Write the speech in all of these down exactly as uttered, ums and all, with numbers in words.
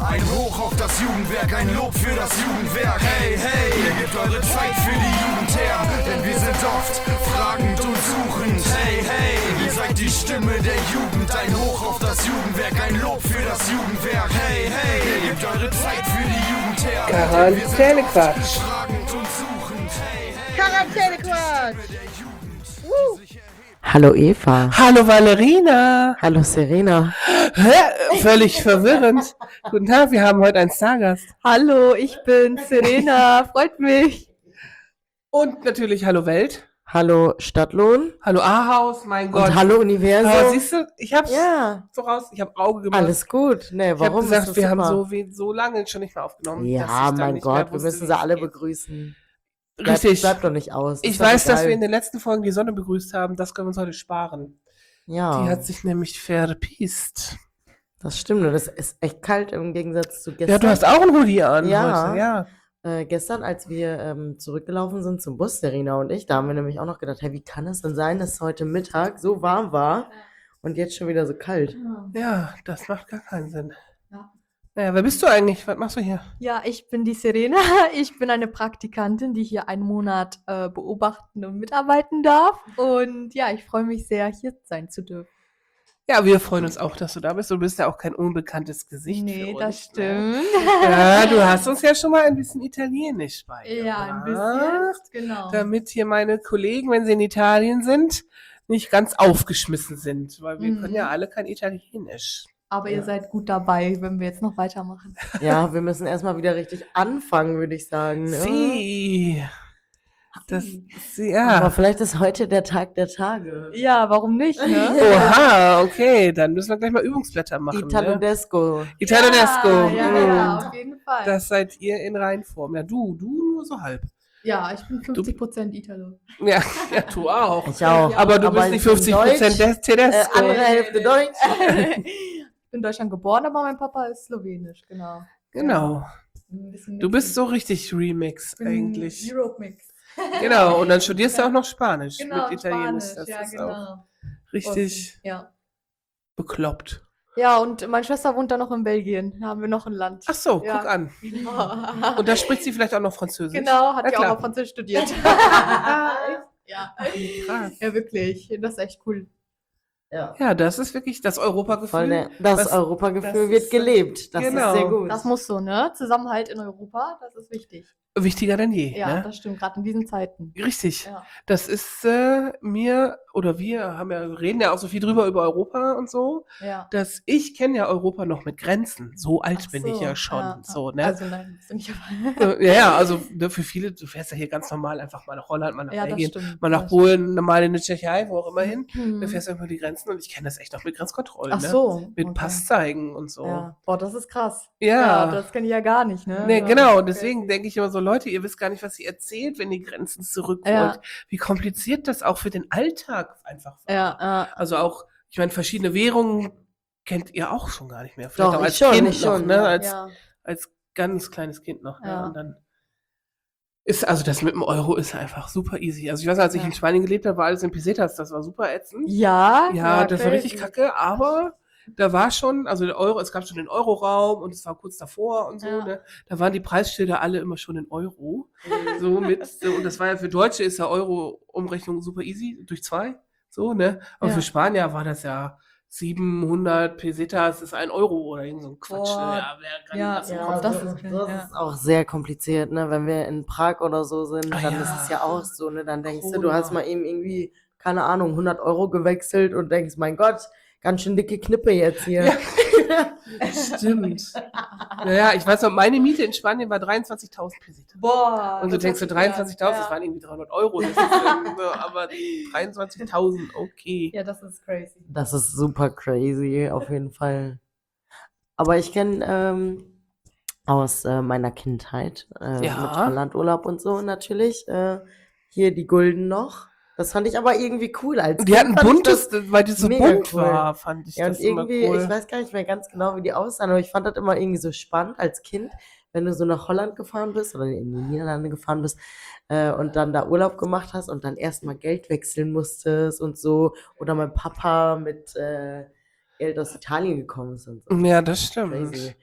Ein Hoch auf das Jugendwerk, ein Lob für das Jugendwerk. Hey, hey, ihr gebt eure Zeit für die Jugend her, denn wir sind oft fragend und suchend. Hey, hey, ihr seid die Stimme der Jugend. Ein Hoch auf das Jugendwerk, ein Lob für das Jugendwerk. Hey, hey, ihr gebt eure Zeit für die Jugend her, denn wir sind oft fragend und suchend. Hey, hey, Quarantänequatsch! Uh. Hallo Eva. Hallo Valerina. Hallo Serena. Hä? Völlig verwirrend. Guten Tag, wir haben heute einen Stargast. Hallo, ich bin Serena, freut mich. Und natürlich Hallo Welt. Hallo Stadtlohn. Hallo A-Haus, mein Gott. Und hallo Universum. Ah, siehst du, ich hab's Ja. voraus, ich hab Auge gemacht. Alles gut. Nee, ich warum? hab gesagt, Ist das wir haben super? so, we- so lange schon nicht mehr aufgenommen. dass Ja, ich dann mein nicht mehr Gott, wir wusste, müssen wie sie es alle geht. begrüßen. Bleib, Richtig. Bleib doch nicht aus. Ich Ist doch weiß, dass egal. wir in den letzten Folgen die Sonne begrüßt haben. Das können wir uns heute sparen. Ja, Die hat sich nämlich verpiest. das stimmt. Und es ist echt kalt im Gegensatz zu gestern. Ja, du hast auch einen Hoodie an Ja. heute. Ja. Äh, gestern, als wir ähm, zurückgelaufen sind zum Bus, Serena und ich, da haben wir nämlich auch noch gedacht, hey, wie kann es denn sein, dass heute Mittag so warm war und jetzt schon wieder so kalt? Ja, das macht gar keinen Sinn. Ja. Naja, wer bist du eigentlich? Was machst du hier? Ja, ich bin die Serena. Ich bin eine Praktikantin, die hier einen Monat äh, beobachten und mitarbeiten darf. Und ja, ich freue mich sehr, hier sein zu dürfen. Ja, wir freuen uns auch, dass du da bist. Du bist ja auch kein unbekanntes Gesicht Nee, für uns. das Ne? stimmt. Ja, du hast uns ja schon mal ein bisschen Italienisch beigebracht. Ja, ein bisschen. Genau. Damit hier meine Kollegen, wenn sie in Italien sind, nicht ganz aufgeschmissen sind. Weil wir Mhm. können ja alle kein Italienisch. Aber Ja. ihr seid gut dabei, wenn wir jetzt noch weitermachen. Ja, wir müssen erstmal wieder richtig anfangen, würde ich sagen. ne? Sie. Das, sie, Aber ja. vielleicht ist heute der Tag der Tage. Ja, warum nicht, ne? Oha, okay. Dann müssen wir gleich mal Übungsblätter machen. Ne? Italodesco. Italianesco. Ja, ja, Mm. ja, auf jeden Fall. Das seid ihr in Reinform. Ja, du, du nur so halb. ja, ich bin fünfzig Prozent Italo. Ja, ja, du auch. Ich auch. Aber du Aber bist nicht in fünfzig Prozent Deutsch, des Äh, Tedesco. andere Hälfte Deutsch. Ich bin in Deutschland geboren, aber mein Papa ist slowenisch, genau. Genau. Ein bisschen Du bist mixen. so richtig Remix Ich bin eigentlich. Europe-Mix. Genau, und dann studierst du auch noch Spanisch Genau, mit Italienisch. Spanisch, Das ja, ist auch genau. richtig Ja. bekloppt. Ja, und meine Schwester wohnt dann noch in Belgien. Da haben wir noch ein Land. Ach so, Ja. guck an. Genau, Und da spricht sie vielleicht auch noch Französisch. genau hat Na ja auch klar. auf Französisch studiert. ja. Krass. ja, wirklich. Das ist echt cool. Ja. Ja, das ist wirklich das Voll Europagefühl. der, das Was- Europagefühl das wird ist, gelebt. Das genau. ist sehr gut. Das muss so, ne? Zusammenhalt in Europa, das ist wichtig. Wichtiger denn je. Ja, ne? das stimmt, gerade in diesen Zeiten. Richtig. Ja. Das ist äh, mir, oder wir haben ja, reden ja auch so viel drüber über Europa und so, ja. dass ich kenne ja Europa noch mit Grenzen. So alt Ach bin so, ich ja schon. ja. So, ne? Also nein, bist du nicht dabei. Äh, ja, ja, also ne, für viele, du fährst ja hier ganz normal einfach mal nach Holland, mal nach Ja, das Belgien, stimmt. mal nach das Polen, mal in die Tschechei, wo auch immer hin. stimmt. Da Mhm. fährst du über die Grenzen und ich kenne das echt noch mit Grenzkontrollen. Ach Ne? so. Mit okay. Pass zeigen und so. Ja. Boah, das ist krass. Ja. das kenne ich ja gar nicht, ne? Nee, Ja, genau. Und okay. deswegen denke ich immer so, Leute, ihr wisst gar nicht, was ihr erzählt, wenn ihr Grenzen zurück wollt. Ja. Wie kompliziert das auch für den Alltag einfach war. Ja, ja. Also auch, ich meine, verschiedene Währungen kennt ihr auch schon gar nicht mehr. Vielleicht Doch, auch als ich schon, Kind ich noch, schon, ne? ja. Als, ja. als ganz kleines Kind noch. Ne? Ja. Und dann ist, also das mit dem Euro ist einfach super easy. Also ich weiß, als ich Ja. in Spanien gelebt habe, war alles in Pesetas, das war super ätzend. Ja, Ja, das war crazy. richtig kacke, aber da war schon, also der Euro, es gab schon den Euroraum und es war kurz davor und so, Ja. ne? Da waren die Preisschilder alle immer schon in Euro. So mit, so, und das war ja für Deutsche ist ja Euro-Umrechnung super easy, durch zwei, so, ne? Aber Ja. für Spanier war das ja siebenhundert Pesetas ist ein Euro oder irgend so ein Quatsch. Boah. Ne? Ja, wer kann Ja, das im ja, Kopf das haben? ist das ja. ist auch sehr kompliziert, ne? Wenn wir in Prag oder so sind, Ah, dann ja. ist es ja auch so, ne? Dann denkst du, Corona. du hast mal eben irgendwie, keine Ahnung, hundert Euro gewechselt und denkst, mein Gott, ganz schön dicke Knippe jetzt hier. Ja. Stimmt. Naja, ich weiß noch, meine Miete in Spanien war dreiundzwanzigtausend Pesetas. Boah. Und du das denkst so ist- dreiundzwanzigtausend, das ja. waren irgendwie dreihundert Euro. Das ist irgendwie so, aber dreiundzwanzigtausend, okay. Ja, das ist crazy. Das ist super crazy, auf jeden Fall. Aber ich kenne ähm, aus äh, meiner Kindheit, äh, Ja. mit Hollandurlaub und so natürlich, äh, hier die Gulden noch. Das fand ich aber irgendwie cool als Und die Kind hatten fand ich buntes, das- weil die so mega bunt cool. war, fand ich Ja, und das immer irgendwie, cool. ich weiß gar nicht mehr ganz genau, wie die aussahen, aber ich fand das immer irgendwie so spannend als Kind, wenn du so nach Holland gefahren bist oder in die Niederlande gefahren bist äh, und dann da Urlaub gemacht hast und dann erstmal Geld wechseln musstest und so. Oder mein Papa mit äh, Geld aus Italien gekommen ist und so. Ja, das stimmt. Crazy.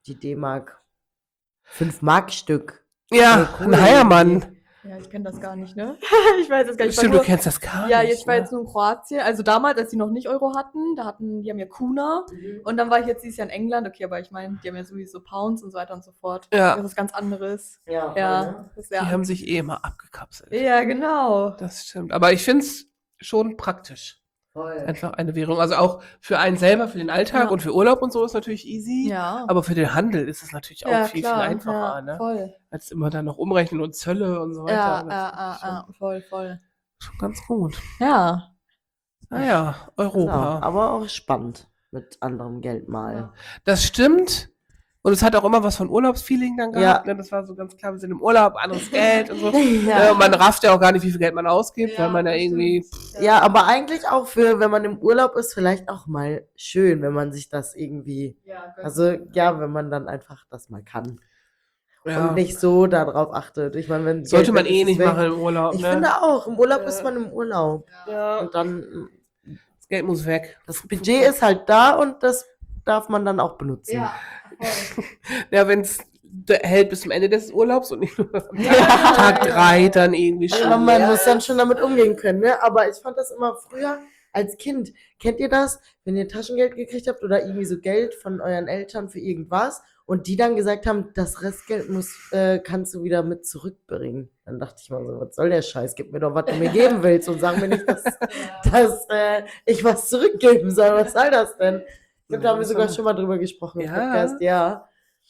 die D-Mark. fünf Mark Stück. Ja, Voll cool ein Heiermann. Ja, ich kenne das gar nicht, ne? ich weiß jetzt gar nicht. ich war Stimmt, du nur- kennst das gar Ja, nicht. ich war ne? jetzt nur in Kroatien. Also damals, als die noch nicht Euro hatten, da hatten, die haben ja Kuna. Und dann war ich jetzt dieses Jahr in England. Okay, aber ich meine, die haben ja sowieso Pounds und so weiter und so fort. Ja. Das ist ganz anderes. Ja, Ja, ne? das ist Die ja. haben sich eh immer abgekapselt. Ja, genau. Das stimmt. Aber ich finde es schon praktisch. Voll. Einfach eine Währung. Also auch für einen selber, für den Alltag Ja. und für Urlaub und so ist natürlich easy. Ja. Aber für den Handel ist es natürlich auch ja, viel, klar, viel einfacher, ja, ne? Voll. Als immer dann noch umrechnen und Zölle und so weiter. Ja, Das ja, ist ja, schon, ja, voll, voll. schon ganz gut. Ja. Naja, Europa. Genau, aber auch spannend mit anderem Geld mal. Das stimmt. Und es hat auch immer was von Urlaubsfeeling dann gehabt. Ja. Ne? Das war so ganz klar, wir sind im Urlaub, anderes Geld und so. Ja. Ja, und man rafft ja auch gar nicht, wie viel Geld man ausgibt, Ja, weil man ja das irgendwie. stimmt. Ja, aber eigentlich auch für, wenn man im Urlaub ist, vielleicht auch mal schön, wenn man sich das irgendwie, Ja, also ja, wenn man dann einfach das mal kann Ja, und nicht so darauf achtet. Ich meine, wenn sollte Geld man weg eh ist, nicht weg. machen im Urlaub. Ich ne? finde auch, im Urlaub Ja. ist man im Urlaub Ja, und dann das Geld muss weg. das Budget ist halt da und das darf man dann auch benutzen. Ja, voll. Ja, wenn es hält bis zum Ende des Urlaubs und nicht nur am Ja, Tag ja, drei ja. dann irgendwie Ja, schon. man Ja, muss ja. dann schon damit umgehen können, ne? Aber ich fand das immer früher als Kind. Kennt ihr das, wenn ihr Taschengeld gekriegt habt oder irgendwie so Geld von euren Eltern für irgendwas und die dann gesagt haben, das Restgeld muss, äh, kannst du wieder mit zurückbringen? Dann dachte ich mal so, was soll der Scheiß? Gib mir doch, was du mir geben willst und sag mir nicht, dass, dass äh, ich was zurückgeben soll. Was soll das denn? Ich glaube, da haben wir sogar schon mal drüber gesprochen im Ja. Podcast, ja.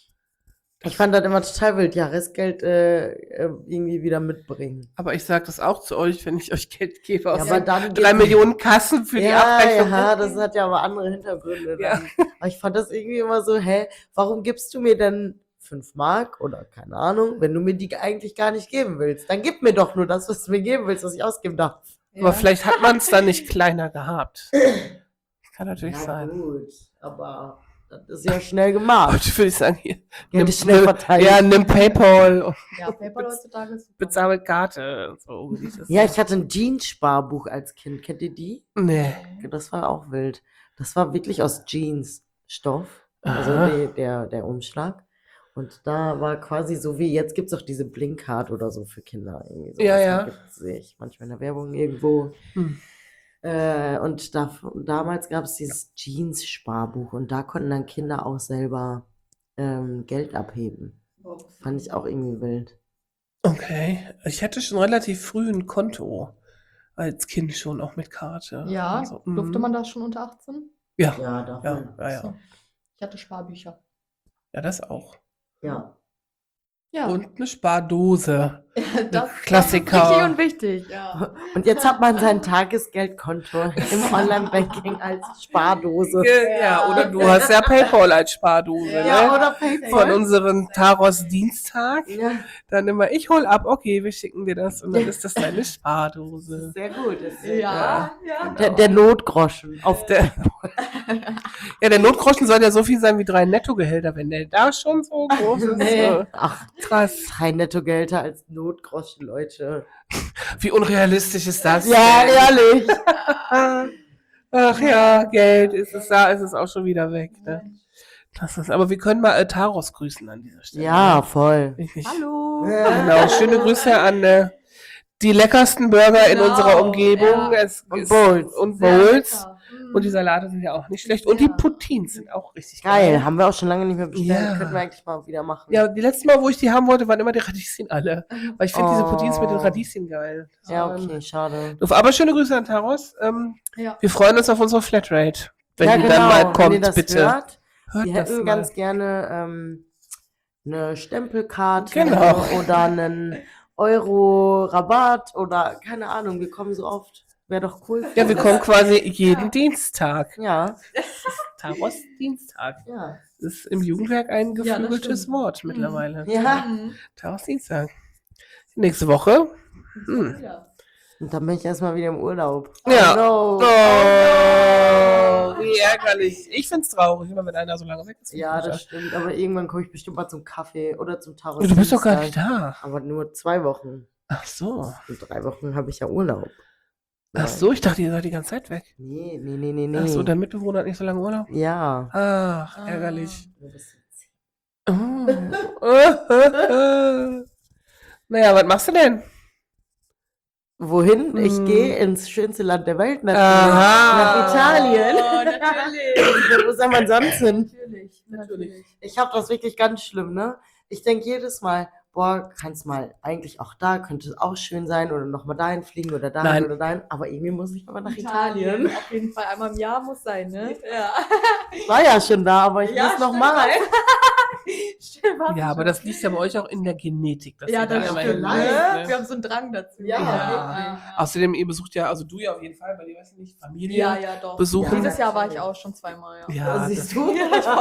Ich fand das immer total wild, ja, Restgeld äh, äh, irgendwie wieder mitbringen. Aber ich sage das auch zu euch, wenn ich euch Geld gebe aus Ja, aber dann drei geht- Millionen Kassen für die ja, Abrechnung. ja, das hat ja aber andere Hintergründe. Ja. Dann. Aber ich fand das irgendwie immer so, hä, warum gibst du mir denn fünf Mark oder keine Ahnung, wenn du mir die eigentlich gar nicht geben willst? Dann gib mir doch nur das, was du mir geben willst, was ich ausgeben darf. Aber vielleicht hat man es dann nicht kleiner gehabt. Kann natürlich Ja, sein. gut, aber das ist ja schnell gemacht. Heute würde ich sagen, hier, Geld ist schnell verteilt. ja, nimm PayPal und Ja, PayPal heutzutage ist super. bezahl mit Karte. So, wie das Ja, ich hatte ein Jeans-Sparbuch als Kind. Kennt ihr die? Nee. Das war auch wild. Das war wirklich aus Jeans-Stoff. Also Aha. die, der, der Umschlag. Und da war quasi so wie, jetzt gibt es auch diese Blinkcard oder so für Kinder. Irgendwie so. Ja, Das ja. gibt's, sehe ich manchmal in der Werbung irgendwo. Hm. Äh, und da, damals gab es dieses Jeans-Sparbuch und da konnten dann Kinder auch selber ähm, Geld abheben. Fand ich auch irgendwie wild. Okay. Ich hatte schon relativ früh ein Konto. Als Kind schon, auch mit Karte. Ja, Also, durfte mhm. man das schon unter achtzehn? Ja, Ja, doch. ja, ja, ja. So. Ich hatte Sparbücher. Ja, das auch. Ja. Ja, Und eine Spardose. das Klassiker. Das ist richtig und wichtig, ja. Und jetzt hat man sein Tagesgeldkonto im Online-Banking als Spardose. Ja, oder du hast ja PayPal als Spardose. Ja, ne? oder Von PayPal. unserem Taros Dienstag. Ja, Dann immer, ich hol ab, okay, wir schicken dir das und dann ist das deine Spardose. sehr gut. Das ist sehr Ja, ja. gut. Der, der Notgroschen. Auf Der, ja, der Notgroschen soll ja so viel sein wie drei Nettogehälter, wenn der da schon so groß ist. Nee. äh, Ach, Krass. drei Nettogehälter als Notgroschen, Leute. Wie unrealistisch ist das? Ja, denn? ehrlich. Ach ja, Geld ist es da, ist es auch schon wieder weg. Ne? Das ist, aber wir können mal äh, Taros grüßen an dieser Stelle. Ja, voll. Richtig. Hallo. Genau, schöne Grüße an äh, die leckersten Burger in Genau, unserer Umgebung. ja. Es Und ist- Bowls. Und Sehr Bowls. lecker. Mm. Und die Salate sind ja auch nicht schlecht. Und die Ja. Poutines sind auch richtig Geil, geil. haben wir auch schon lange nicht mehr bestellt. Ja. Könnten wir eigentlich mal wieder machen. Ja, die letzten Mal, wo ich die haben wollte, waren immer die Radieschen alle. Weil ich finde diese Oh. Poutines mit den Radieschen geil. Ja, Ähm, okay, schade. Aber schöne Grüße an Taros. Ähm, Ja. wir freuen uns auf unsere Flatrate. Wenn ja, die genau, dann mal wenn kommt, ihr das bitte. hört. Hört Wir das hätten mal. ganz gerne ähm, eine Stempelkarte Genau. oder einen Euro-Rabatt oder keine Ahnung, wir kommen so oft. Wäre doch cool. für Ja, wir uns. kommen quasi jeden Dienstag. Ja, Taros Dienstag. ja. Das ist im Jugendwerk ein Ja, das geflügeltes stimmt. Wort mittlerweile. Ja. Mhm. Taros Dienstag. Nächste Woche. Hm. Ja. Und dann bin ich erstmal wieder im Urlaub. Ja. no. Oh, wie ärgerlich. Ich find's traurig, immer wenn einer so lange weg ist. Ja, das stimmt. Aber irgendwann komme ich bestimmt mal zum Kaffee oder zum Tarot. Du bist doch gar nicht da. Aber nur zwei Wochen. Ach so. In drei Wochen habe ich ja Urlaub. Ach so, ich dachte, ihr seid die ganze Zeit weg. Nee, nee, nee, nee, nee. Ach so, dein Mitbewohner hat nicht so lange Urlaub? Ja. Ach, ärgerlich. Nur bis zum zehnten. Oh. Naja, was machst du denn? Wohin? Ich Hm. gehe ins schönste Land der Welt, natürlich. Aha. Nach Italien. Oh, natürlich. Wo soll man sonst hin? Natürlich, Natürlich. Ich habe das wirklich ganz schlimm, ne? Ich denke jedes Mal, boah, kann's mal eigentlich auch da, könnte es auch schön sein oder nochmal dahin fliegen oder dahin Nein. oder dahin. Aber irgendwie muss ich aber nach Italien. Italien. Auf jeden Fall einmal im Jahr muss sein, ne? Ja. Ich war ja schon da, aber ich Ja, muss noch mal. Stimmt, warst Ja, du aber schon. das liegt ja bei euch auch in der Genetik. Dass Ja, ihr da das immer stimmt. hin ne? müsst, Ne? ne? Wir haben so einen Drang dazu. Ja, Ja. Außerdem, ihr besucht ja, also du ja auf jeden Fall, weil ihr weiß ich nicht, Familie. Ja, ja, doch. besuchen. Dieses Jahr war ich auch schon zweimal, ja. Ja, Siehst das, du?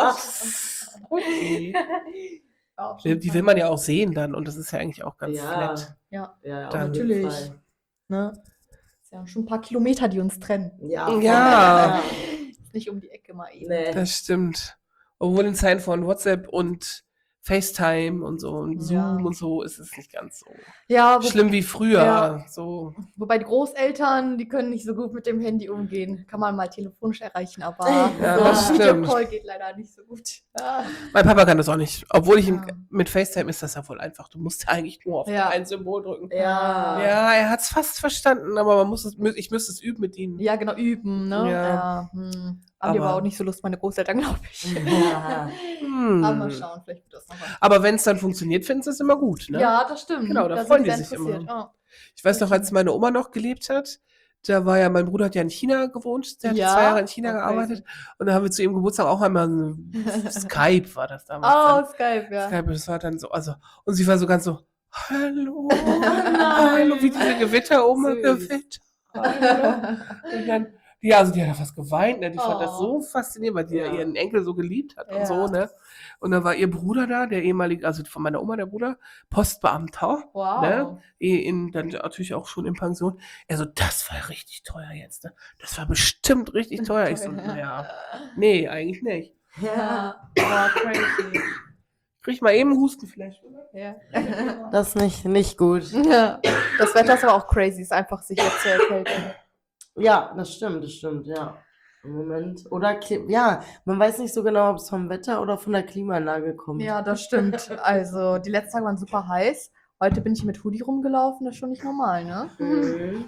okay. War auch Die, schon die will man ja auch sehen dann und das ist ja eigentlich auch ganz Ja. nett. Ja, Ja, auf Dann- jeden natürlich. Fall. ne? Ist ja schon ein paar Kilometer, die uns trennen. Ja. Ja. Ist nicht um die Ecke mal eben. Nee. Das stimmt. Obwohl in Zeiten von WhatsApp und FaceTime und so und Zoom Ja. und so ist es nicht ganz so Ja, wo, schlimm wie früher. Ja. So. wobei die Großeltern, die können nicht so gut mit dem Handy umgehen. Kann man mal telefonisch erreichen, aber Ja, so das ein stimmt. Videocall geht leider nicht so gut. Ja. Mein Papa kann das auch nicht. Obwohl ich ihm, Ja. mit FaceTime ist das ja wohl einfach. Du musst ja eigentlich nur auf Ja. ein Symbol drücken. Ja. Ja, er hat es fast verstanden, aber man muss es, ich müsste es üben mit ihm. Ja, genau, üben, ne? Ja. Ja. Hm. Haben die aber Aber- auch nicht so Lust, meine Großeltern, glaube ich. Ja. Hm. Aber mal schauen, vielleicht wird das noch was. Aber wenn es dann funktioniert, finden sie es immer gut. Ne? Ja, das stimmt. Genau, da sind freuen die sehr sich interessiert. immer. Ja. Ich weiß noch, als meine Oma noch gelebt hat, da war ja, mein Bruder hat ja in China gewohnt, der hat Ja? zwei Jahre in China Oh, gearbeitet und da haben wir zu ihrem Geburtstag auch einmal so Skype war das damals. Oh, dann. Skype, ja. Skype, das war dann so, also, und sie war so ganz so, hallo, nein. hallo, wie diese Gewitter um Süß. Gewitter. Hallo. Und dann, ja, also die hat da fast geweint, ne? Die fand das Oh. so faszinierend, weil die ja Ja. ihren Enkel so geliebt hat Ja. und so, ne? Und dann war ihr Bruder da, der ehemalige, also von meiner Oma der Bruder, Postbeamter, Wow. ne? Eh In, dann natürlich auch schon in Pension. Er so, das war richtig teuer jetzt, ne? Das war bestimmt richtig teuer. Ich so, naja, nee, eigentlich nicht. Ja. Ja. Boah, crazy. Krieg mal eben einen Hustenflash, oder? Ja. Das ist nicht, nicht gut. Ja. Das Wetter ist aber auch crazy, ist einfach sich jetzt zu erkälten. Ja, das stimmt, das stimmt, ja. Im Moment. Oder, Kli- ja, man weiß nicht so genau, ob es vom Wetter oder von der Klimaanlage kommt. Ja, das stimmt. Also, die letzten Tage waren super heiß. Heute bin ich mit Hoodie rumgelaufen, das ist schon nicht normal, ne? Mhm.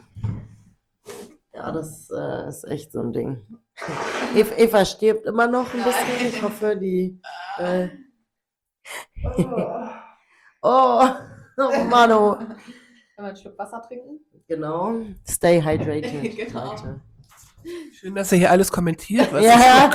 Ja, das äh, ist echt so ein Ding. Eva, Eva stirbt immer noch ein bisschen. Ich hoffe, die. Äh, oh, oh Mano. Können wir einen Schluck Wasser trinken? Genau. Stay hydrated. Genau. Leute. Schön, dass er hier alles kommentiert. Was Ja.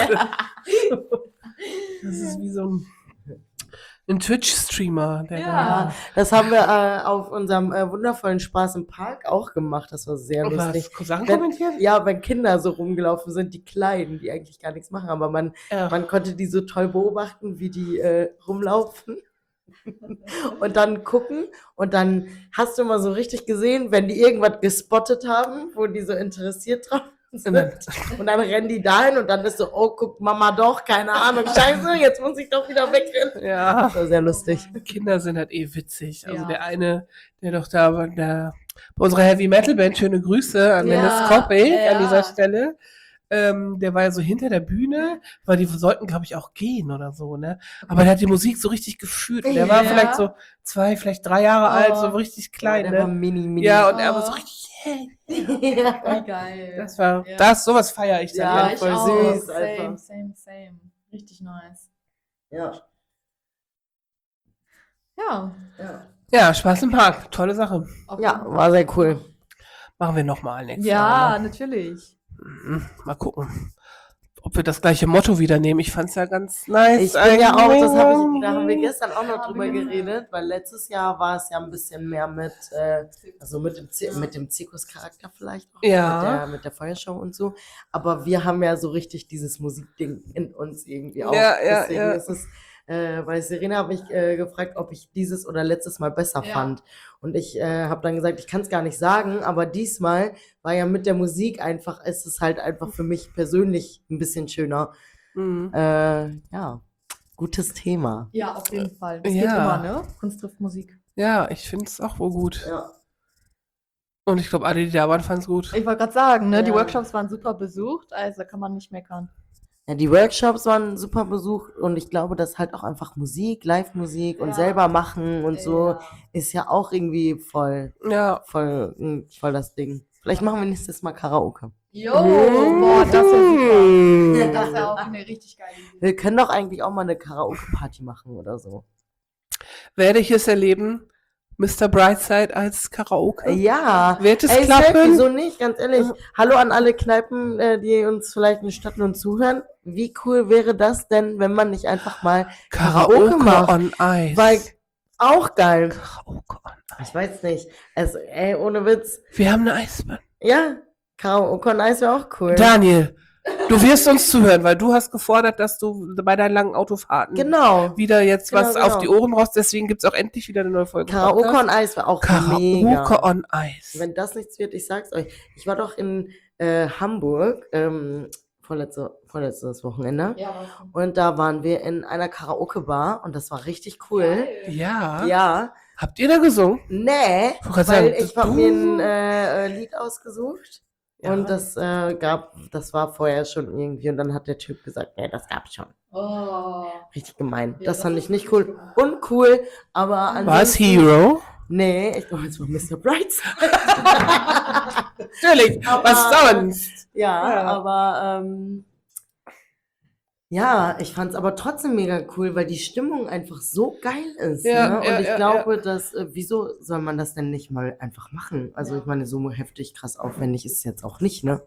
Das ist wie so ein, ein Twitch-Streamer. Der Ja. da- Das haben wir äh, auf unserem äh, wundervollen Spaß im Park auch gemacht. Das war sehr lustig. Was? Sachen Wenn- kommentiert? Ja, wenn Kinder so rumgelaufen sind, die Kleinen, die eigentlich gar nichts machen, aber man, Ja. man konnte die so toll beobachten, wie die äh, rumlaufen und dann gucken und dann hast du mal so richtig gesehen, wenn die irgendwas gespottet haben, wo die so interessiert drauf sind Und dann- und dann rennen die dahin und dann ist so, oh, guckt Mama doch, keine Ahnung, scheiße, jetzt muss ich doch wieder wegrennen. Ja. Das war sehr lustig. Kinder sind halt eh witzig. Also Ja. der eine, der doch da bei der, bei unserer Heavy Metal Band, schöne Grüße an Ja, Dennis Koppig ja. an dieser Stelle. Ähm, der war ja so hinter der Bühne, weil die sollten, glaube ich, auch gehen oder so, ne? Aber der hat die Musik so richtig gefühlt. Und der war Ja. vielleicht so zwei, vielleicht drei Jahre Oh. alt, so richtig klein, Ja, der war ne? mini, mini. Ja, und er Oh. war so richtig, hey. ja. Wie geil. Das war, Ja. das, sowas feiere ich dann. Ja, ja, Ja, ich voll auch. süß Same, einfach. same, same. Richtig nice. Ja. Ja. Ja. ja, Spaß im Park. Tolle Sache. auf Ja, jeden Fall. war sehr cool. Machen wir nochmal nächstes Ja, Jahr. Ne? natürlich. Mhm. Mal gucken, ob wir das gleiche Motto wieder nehmen. Ich fand's ja ganz nice. Ich bin ja auch, das habe ich, da haben wir eigentlich. gestern auch noch Ja, drüber genau. geredet, weil letztes Jahr war es ja ein bisschen mehr mit, äh, also mit dem, Zir mit dem Zirkuscharakter vielleicht auch, Ja. mit, der, mit der Feuershow und so. Aber wir haben ja so richtig dieses Musikding in uns irgendwie auch. Ja, ja, Deswegen ja. ist es, äh, weil Serena hat mich äh, gefragt, ob ich dieses oder letztes Mal besser Ja. fand. Und ich äh, habe dann gesagt, ich kann es gar nicht sagen, aber diesmal war ja mit der Musik einfach, ist es halt einfach für mich persönlich ein bisschen schöner. Mhm. Äh, ja, gutes Thema. Ja, auf jeden Fall. Das geht Ja. immer, ne? Kunst trifft Musik. Ja, ich find's auch wohl gut. Ja. Und ich glaube, alle, die da waren, fanden es gut. Ich wollte gerade sagen, ne? Die Ja. Workshops waren super besucht, also kann man nicht meckern. Ja, die Workshops waren ein super Besuch und ich glaube, dass halt auch einfach Musik, Live-Musik und Ja. selber machen und so Ja. ist ja auch irgendwie voll, Ja. voll, mm, voll das Ding. Vielleicht machen wir nächstes Mal Karaoke. Jo, boah, das wäre super. Mm. Das wäre auch eine richtig geile Idee. Wir können doch eigentlich auch mal eine Karaoke-Party machen oder so. Werde ich es erleben? Mister Brightside als Karaoke? Ja. Wird es Ey, safe, klappen? wieso nicht? Ganz ehrlich. Hallo an alle Kneipen, äh, die uns vielleicht in Stadtlohn zuhören. Wie cool wäre das denn, wenn man nicht einfach mal Karaoke Karaoke macht? on Ice. Weil auch geil. Karaoke on Ice. Ich weiß nicht. Also, ey, ohne Witz. Wir haben eine Eisbahn. Ja, Karaoke on Ice wäre auch cool. Daniel, du wirst uns zuhören, weil du hast gefordert, dass du bei deinen langen Autofahrten Genau. wieder jetzt Genau, was genau. auf die Ohren brauchst. Deswegen gibt es auch endlich wieder eine neue Folge. Karaoke Podcast. on Ice wäre auch Karaoke mega. on Ice. Wenn das nichts wird, ich sag's euch. Ich war doch in äh, Hamburg ähm, vorletzte, vorletztes Wochenende. Ja, Und da waren wir in einer Karaoke-Bar und das war richtig cool. Ja. Ja. Habt ihr da gesungen? Nee, Ich wollte gerade weil sagen, ich habe du- mir ein äh, äh, Lied ausgesucht Ja. und das äh, gab, das war vorher schon irgendwie und dann hat der Typ gesagt, nee, das gab's schon. Oh. Richtig gemein. Ja, das das fand ist ich nicht richtig cool. Uncool, aber War es ansonsten... Hero? Nee, ich glaube, es war Mister Brightside. Natürlich. Aber- Was sonst? Ja, Ja. aber ähm, ja, ich fand's aber trotzdem mega cool, weil die Stimmung einfach so geil ist. Ja, ne? Und ja, ich ja, glaube, dass, äh, wieso soll man das denn nicht mal einfach machen? Also Ja. ich meine, so heftig krass aufwendig ist es jetzt auch nicht, ne?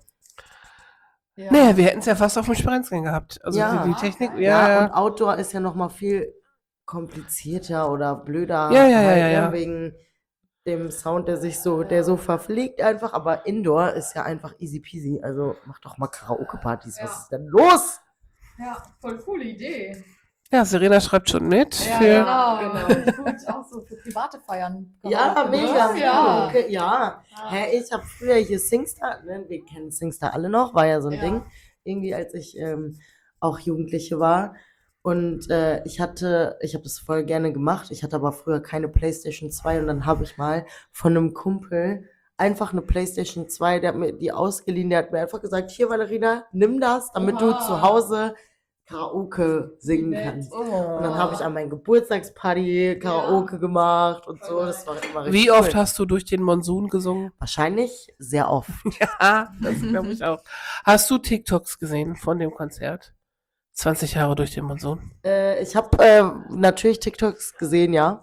Ja. Nee, wir hätten es ja fast auf dem Sprenzgang gehabt. Also Ja. die, die Technik, Ja, ja, ja. und Outdoor ist ja nochmal viel komplizierter oder blöder. Ja, ja, ja, halt, ja, ne? ja. Wegen dem Sound, der sich so, der so verfliegt einfach, aber Indoor ist ja einfach easy peasy. Also mach doch mal Karaoke-Partys. Ja. Was ist denn los? Ja, voll coole Idee. Ja, Serena schreibt schon mit. Ja, für, genau. genau. Gut, auch so für private Feiern. Ja, Karaoke, mega. ne? Ja. Okay, ja. Ja. Hä, ich habe früher hier Singstar, ne, wir kennen Singstar alle noch, war ja so ein Ja. Ding, irgendwie als ich ähm, auch Jugendliche war. Und äh, ich hatte, ich habe das voll gerne gemacht, ich hatte aber früher keine PlayStation zwei und dann habe ich mal von einem Kumpel einfach eine PlayStation zwei, der hat mir die ausgeliehen, der hat mir einfach gesagt, hier Valerina, nimm das, damit du Oha. zu Hause Karaoke singen Nett. kannst. Oh. Und dann habe ich an meinen Geburtstagsparty Karaoke gemacht und so, das war immer richtig Wie oft cool. hast du durch den Monsun gesungen? Wahrscheinlich sehr oft. Ja, das glaube ich auch. Hast du TikToks gesehen von dem Konzert? zwanzig Jahre durch den Monsun. äh, ich habe äh, natürlich TikToks gesehen, ja.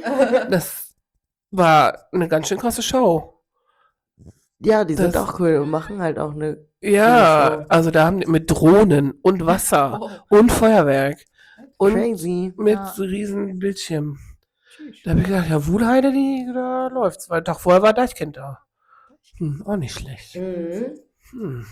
Das war eine ganz schön krasse Show. Ja, die sind Das- auch cool und machen halt auch eine. Ja, Coole Show. also da haben die mit Drohnen und Wasser Oh. und Feuerwerk und Crazy. mit Ja. riesen Bildschirmen. Da habe ich gedacht, ja, Wuhlheide, die, da läuft's. Weil Tag vorher war Deichkind da. Hm, auch nicht schlecht. Mhm. Hm.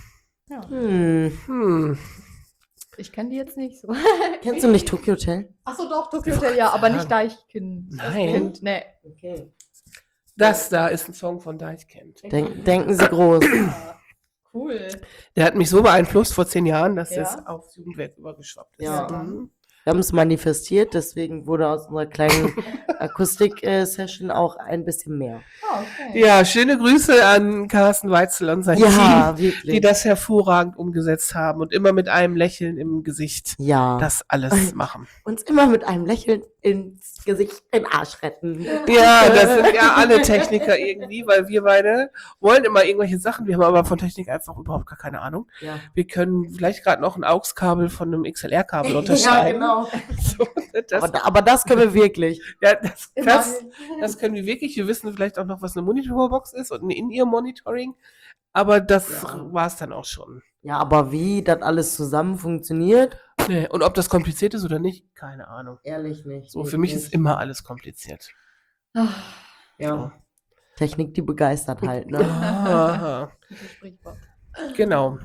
Hm. Hm. Ich kenne die jetzt nicht so. Kennst du nicht Tokyo Hotel? Achso, doch, Tokyo Hotel, ja, aber nicht Deichkind. Nein. Kind, nee. Okay. Das da ist ein Song von Deichkind. Denk, denken Sie groß. Ja. Cool. Der hat mich so beeinflusst vor zehn Jahren, dass Ja. das aufs Jugendwerk übergeschwappt ist. Ja. Mhm. Wir haben es manifestiert, deswegen wurde aus unserer kleinen Akustik-Session auch ein bisschen mehr. Ah, okay. Ja, schöne Grüße an Carsten Weitzel und sein Team, Ja, die wirklich. das hervorragend umgesetzt haben und immer mit einem Lächeln im Gesicht Ja. das alles machen. Uns immer mit einem Lächeln ins Gesicht, den Arsch retten. Ja, das sind ja alle Techniker irgendwie, weil wir beide wollen immer irgendwelche Sachen, wir haben aber von Technik einfach überhaupt gar keine Ahnung. Ja, Wir können vielleicht gerade noch ein A U X-Kabel von einem X L R-Kabel unterscheiden. Ja, genau. So, das, Aber, da- aber das können wir wirklich. ja, das, das, Immerhin. das können wir wirklich. Wir wissen vielleicht auch noch, was eine Monitorbox ist und ein In-Ear-Monitoring. Aber das Ja. war es dann auch schon. Ja, aber wie das alles zusammen funktioniert, Nee, und ob das kompliziert ist oder nicht, keine Ahnung. ehrlich nicht. So, für mich Wirklich. ist immer alles kompliziert. Ah, Ja. Technik, die begeistert halt, ne? Aha, gutes Sprichwort. genau.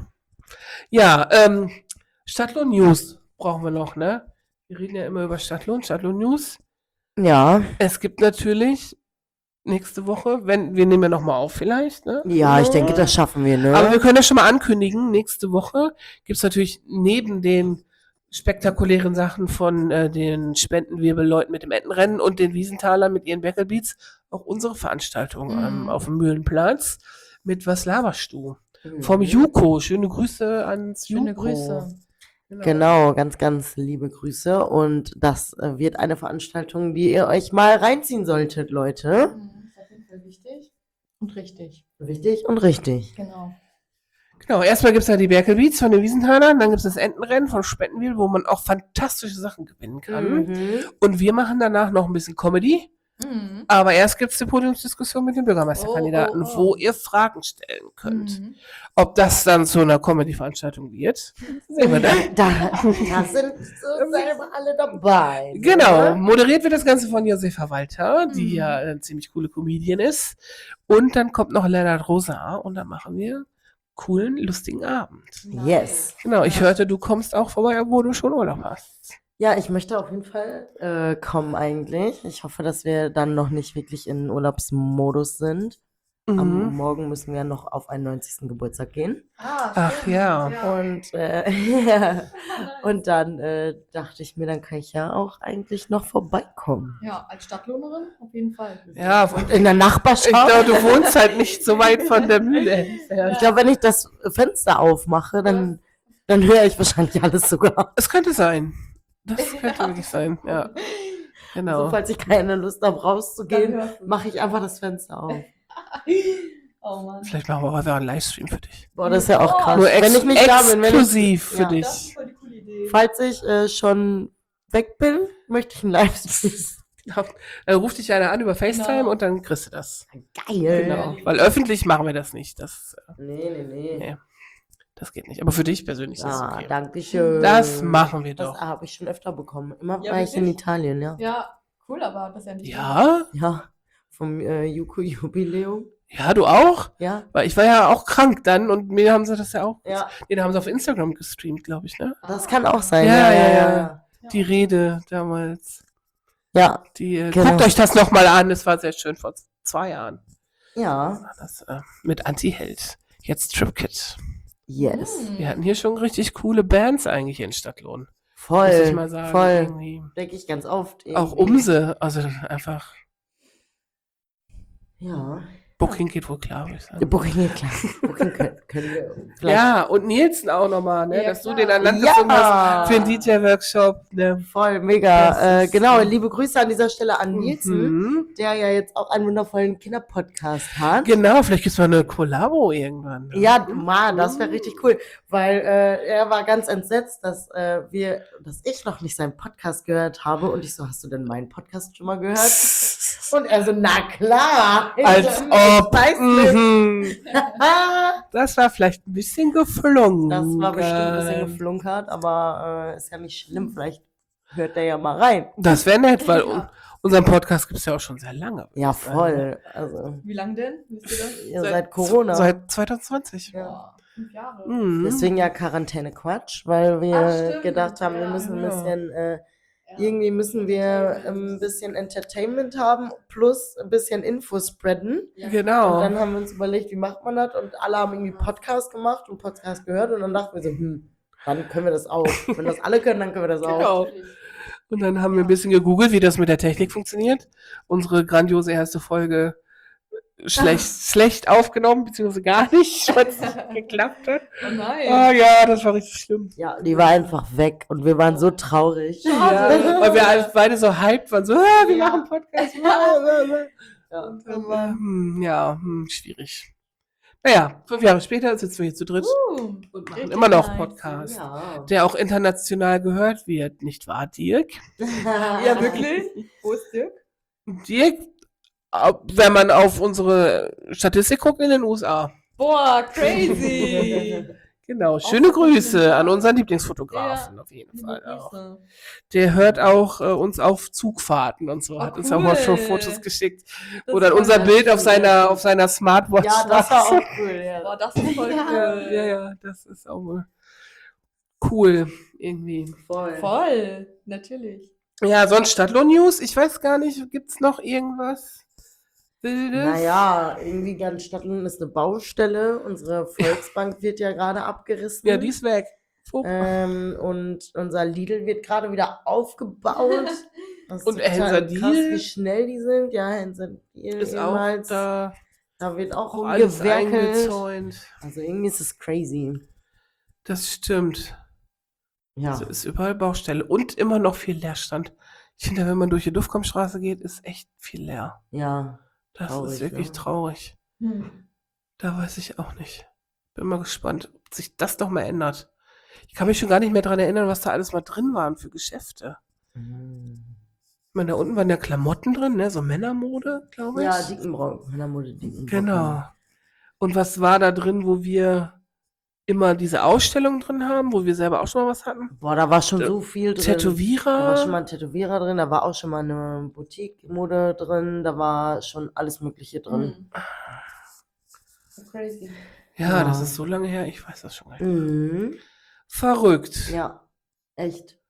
Ja, ähm, Stadtlohn News brauchen wir noch, ne? Wir reden ja immer über Stadtlohn, Stadtlohn News. Ja. Es gibt natürlich nächste Woche, wenn wir nehmen ja nochmal auf vielleicht, ne? Ja, ich denke, das schaffen wir, ne? Aber wir können ja schon mal ankündigen, nächste Woche gibt es natürlich neben den spektakulären Sachen von äh, den Spendenwirbelleuten mit dem Entenrennen und den Wiesenthaler mit ihren Beckelbeats auch unsere Veranstaltung Mhm. ähm, auf dem Mühlenplatz mit Was laberst du? Mhm. Vom Juko. Schöne Grüße ans Juko. Schöne Grüße. Genau, ganz, ganz liebe Grüße. Und das äh, wird eine Veranstaltung, die ihr euch mal reinziehen solltet, Leute. Mhm, ist auf jeden Fall wichtig und richtig. Wichtig und richtig. Genau. Genau, erstmal gibt es ja die Berkel Beats von den Wiesenthalern, dann gibt es das Entenrennen von Spendenwil, wo man auch fantastische Sachen gewinnen kann. Mhm. Und wir machen danach noch ein bisschen Comedy. Mhm. Aber erst gibt es die Podiumsdiskussion mit den Bürgermeisterkandidaten, Oh, oh, oh. wo ihr Fragen stellen könnt. Mhm. Ob das dann zu einer Comedy-Veranstaltung wird, sehen wir dann. Da, da sind so selber alle dabei. ne? Genau, moderiert wird das Ganze von Josefa Walter, die Mhm. ja eine ziemlich coole Comedian ist. Und dann kommt noch Lennart Rosa und dann machen wir einen coolen, lustigen Abend. Yes. Genau, ich hörte, du kommst auch vorbei, obwohl du schon Urlaub hast. Ja, ich möchte auf jeden Fall äh, kommen eigentlich. Ich hoffe, dass wir dann noch nicht wirklich in Urlaubsmodus sind. Am Mhm. Morgen müssen wir noch auf einen neunzigsten Geburtstag gehen. Ah, Ach stimmt, ja. Und, äh, ja. Und dann äh, dachte ich mir, dann kann ich ja auch eigentlich noch vorbeikommen. Ja, als Stadtlohnerin auf jeden Fall. Ja, Und in der ich Nachbarschaft. glaube, du wohnst halt nicht so weit von der Mühle entfernt. Ich glaube, wenn ich das Fenster aufmache, dann, dann höre ich wahrscheinlich alles sogar. Es könnte sein. Das könnte wirklich sein, ja. Genau. Also, falls ich keine Lust habe, Dann rauszugehen, hörst du. mache ich einfach das Fenster auf. Oh Mann. Vielleicht machen wir aber einen Livestream für dich. Boah, das ist ja auch krass. Nur ex wenn ich nicht da bin, wenn ich, exklusiv für ja. Das dich. ist voll die coole Idee. falls ich äh, schon weg bin, möchte ich einen Livestream. Dann ruft dich einer an über FaceTime Genau. und dann kriegst du das. Geil. Genau. Weil öffentlich machen wir das nicht. Das, äh, Nee, nee, nee. Nee. das geht nicht. Aber für dich persönlich ist das Ah, okay. danke schön. Das machen wir Das doch. habe ich schon öfter bekommen. Immer Ja, war ich in wirklich? Italien, ja. Ja, cool, aber das ist ja nicht. Ja? Ja, vom äh, Juko-Jubiläum. Ja, du auch? Ja, Weil ich war ja auch krank dann und mir haben sie das ja auch. ja. Den haben sie auf Instagram gestreamt, glaube ich, ne? Das kann auch sein. Ja, Ja, ja, ja, ja. ja. Die Rede damals. Ja, Die, äh, Genau. Guckt euch das nochmal an, es war sehr schön vor z- zwei Jahren. ja. War Das, äh, mit Anti-Held. Jetzt Tripkit. Yes. Hm. Wir hatten hier schon richtig coole Bands eigentlich in Stadtlohn. Voll, Muss ich mal sagen. voll. Irgendwie. Denke ich ganz oft. Auch irgendwie. Umse, also einfach. Ja. Booking geht wohl klar, würde ich sagen. Booking, ja, klar. Booking können, können wir vielleicht. Ja, und Nielsen auch nochmal, ne? Ja, dass du klar. den an Land Ja. gezogen hast für den D J-Workshop. Ne? Voll, mega. Das Äh, ist, genau, äh, liebe Grüße an dieser Stelle an Nielsen, Mhm. der ja jetzt auch einen wundervollen Kinderpodcast hat. Genau, vielleicht gibt's mal eine Kollabo irgendwann. Ne? Ja, Mann, das wäre richtig cool, weil äh, er war ganz entsetzt, dass äh, wir, dass ich noch nicht seinen Podcast gehört habe und ich so, hast du denn meinen Podcast schon mal gehört? Und er so, na klar. Als Ich so, ob. ich weiß nicht. Mhm. Das war vielleicht ein bisschen geflogen. Das war bestimmt ein bisschen geflunkert, aber äh, ist ja nicht schlimm, vielleicht hört der ja mal rein. Das wäre nett, weil un unseren Podcast gibt's ja auch schon sehr lange. Ja, voll. Also, Wie lange denn? Wisst ihr das? ja, seit Corona. Seit zwanzig zwanzig. Ja. Boah, fünf Jahre. Mhm. Deswegen ja Quarantäne Quatsch, weil wir Ach, stimmt. gedacht haben, wir Ja, müssen ein ja. bisschen, äh, Ja. irgendwie müssen wir ähm, ein bisschen Entertainment haben, plus ein bisschen Info spreaden. Ja. Genau. Und dann haben wir uns überlegt, wie macht man das? Und alle haben irgendwie Podcast gemacht und Podcast gehört und dann dachten wir so, hm, dann können wir das auch. Wenn das alle können, dann können wir das auch. Genau. Und dann haben wir ein bisschen gegoogelt, wie das mit der Technik funktioniert. Unsere grandiose erste Folge schlecht, schlecht aufgenommen, beziehungsweise gar nicht, weil es nicht geklappt hat. Oh nein. Oh ja, das war richtig schlimm. Ja, die war einfach weg und wir waren so traurig. Ja, weil wir alle beide so hyped waren, so, ah, wir Ja. machen Podcast. Ja. Und dann war, hm, ja, hm, schwierig. Naja, fünf Jahre später sitzen wir hier zu dritt Uh, und machen richtig immer noch nice. Podcast, Ja. der auch international gehört wird, nicht wahr, Dirk? Ja, wirklich? Wo ist Dirk? Dirk, äh, wenn man auf unsere Statistik guckt, in den U S A. Boah, crazy. Genau, schöne Auch Grüße an ja. unseren Lieblingsfotografen auf jeden Liebe Fall auch. Grüße. Der hört auch äh, uns auf Zugfahrten und so, Oh, hat uns auch mal cool. schon Fotos geschickt. Das Oder ist unser voll Bild auf schön. seiner, auf seiner Smartwatch. Ja, das war auch cool. Ja. Boah, das ist voll Ja. cool. Ja, ja, das ist auch wohl cool irgendwie. Voll. Voll, natürlich. Ja, sonst Stadtlohn-News, ich weiß gar nicht, gibt's noch irgendwas Wildes? Naja, irgendwie ganz Stadtlohn ist eine Baustelle. Unsere Volksbank wird ja gerade abgerissen. Ja, die ist weg. Fuck. ähm, und unser Lidl wird gerade wieder aufgebaut. Das ist Und total Henser krass, Deal wie schnell die sind. Ja, Henser Deal ist auch ehemals. Da, da wird auch auch alles rumgewerkelt. eingezäunt. Also irgendwie ist es crazy. Das stimmt. Ja. Also ist überall Baustelle und immer noch viel Leerstand. Ich finde, wenn man durch die Duftkommstraße geht, ist echt viel leer. Ja. Das Traurig, ist wirklich ne? traurig. Hm. Da weiß ich auch nicht. Bin mal gespannt, ob sich das noch mal ändert. Ich kann mich schon gar nicht mehr daran erinnern, was da alles mal drin waren für Geschäfte. Mhm. Ich meine, da unten waren ja Klamotten drin, ne? So Männermode, glaube ich. Ja, Dickenbrock. Männermode Dickenbrock. Genau. Und was war da drin, wo wir immer diese Ausstellung drin haben, wo wir selber auch schon mal was hatten? Boah, da war schon so viel drin. Tätowierer. Da war schon mal ein Tätowierer drin, da war auch schon mal eine Boutique-Mode drin, da war schon alles Mögliche drin. Hm. So crazy. Ja, Ja. das ist so lange her, ich weiß das schon gar nicht. Mhm. Verrückt. Ja, echt.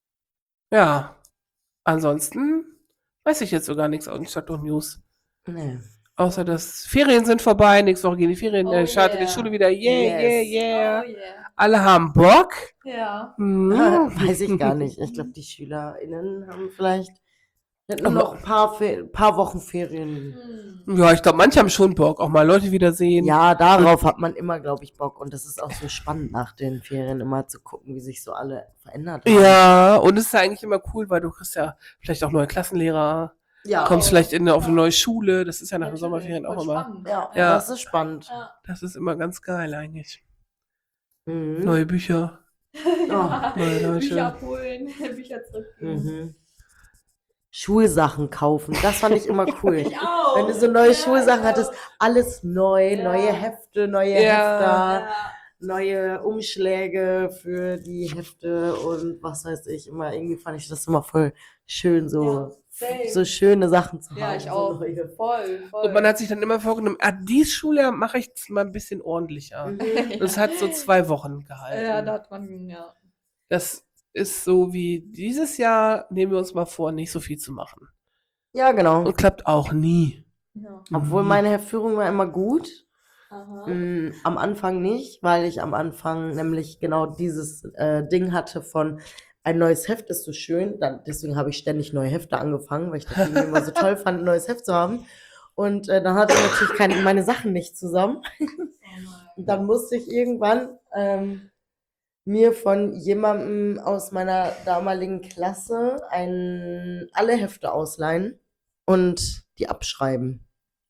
Ja. Ansonsten weiß ich jetzt sogar nichts aus den Stadt und News. Nee. Außer dass Ferien sind vorbei, nächste Woche gehen die Ferien, Oh äh, startet yeah. die Schule wieder. Yeah, Yes. yeah, yeah. Oh yeah. Alle haben Bock. Ja. Mhm. Weiß ich gar nicht. Ich glaube, die SchülerInnen haben vielleicht hätten Aber- noch ein paar, Fe paar Wochen Ferien. Hm. Ja, ich glaube, manche haben schon Bock, auch mal Leute wiedersehen. Ja, darauf hat man immer, glaube ich, Bock. Und das ist auch so spannend nach den Ferien immer zu gucken, wie sich so alle verändert haben. Ja, und es ist ja eigentlich immer cool, weil du kriegst ja vielleicht auch neue Klassenlehrer, ja. kommst Oh, vielleicht in, auf eine ja. neue Schule, das ist ja nach den Natürlich, Sommerferien auch voll immer. spannend. Ja, Ja. das ist spannend. Ja. Das ist immer ganz geil eigentlich. Mhm. Neue Bücher. Ja. neue Leute. Bücher abholen, Bücher zurückgeben. Mhm. Schulsachen kaufen, das fand ich immer cool. Ich auch. Wenn du so neue Ja, Schulsachen ich hattest, auch. alles neu, Ja. neue Hefte, neue Ja. Hefter, Ja. neue Umschläge für die Hefte und was weiß ich. Immer irgendwie fand ich das immer voll schön, so, Ja, same. so schöne Sachen zu haben. Ja, ich so auch. neue. Voll, voll. Und man hat sich dann immer vorgenommen, ah, dieses Schuljahr mache ich es mal ein bisschen ordentlicher. Mhm. Das hat so zwei Wochen gehalten. Ja, da hat man, ja. Das ist so wie dieses Jahr, nehmen wir uns mal vor, nicht so viel zu machen. Ja, genau. Und klappt auch nie. ja. Obwohl Mhm. meine Heftführung war immer gut. Aha. Mm, am Anfang nicht, weil ich am Anfang nämlich genau dieses äh, Ding hatte von ein neues Heft ist so schön. Dann, deswegen habe ich ständig neue Hefte angefangen, weil ich das irgendwie immer so toll fand, ein neues Heft zu haben. Und äh, dann hatte ich natürlich keine, meine Sachen nicht zusammen. Und dann musste ich irgendwann ähm, mir von jemandem aus meiner damaligen Klasse ein, alle Hefte ausleihen und die abschreiben.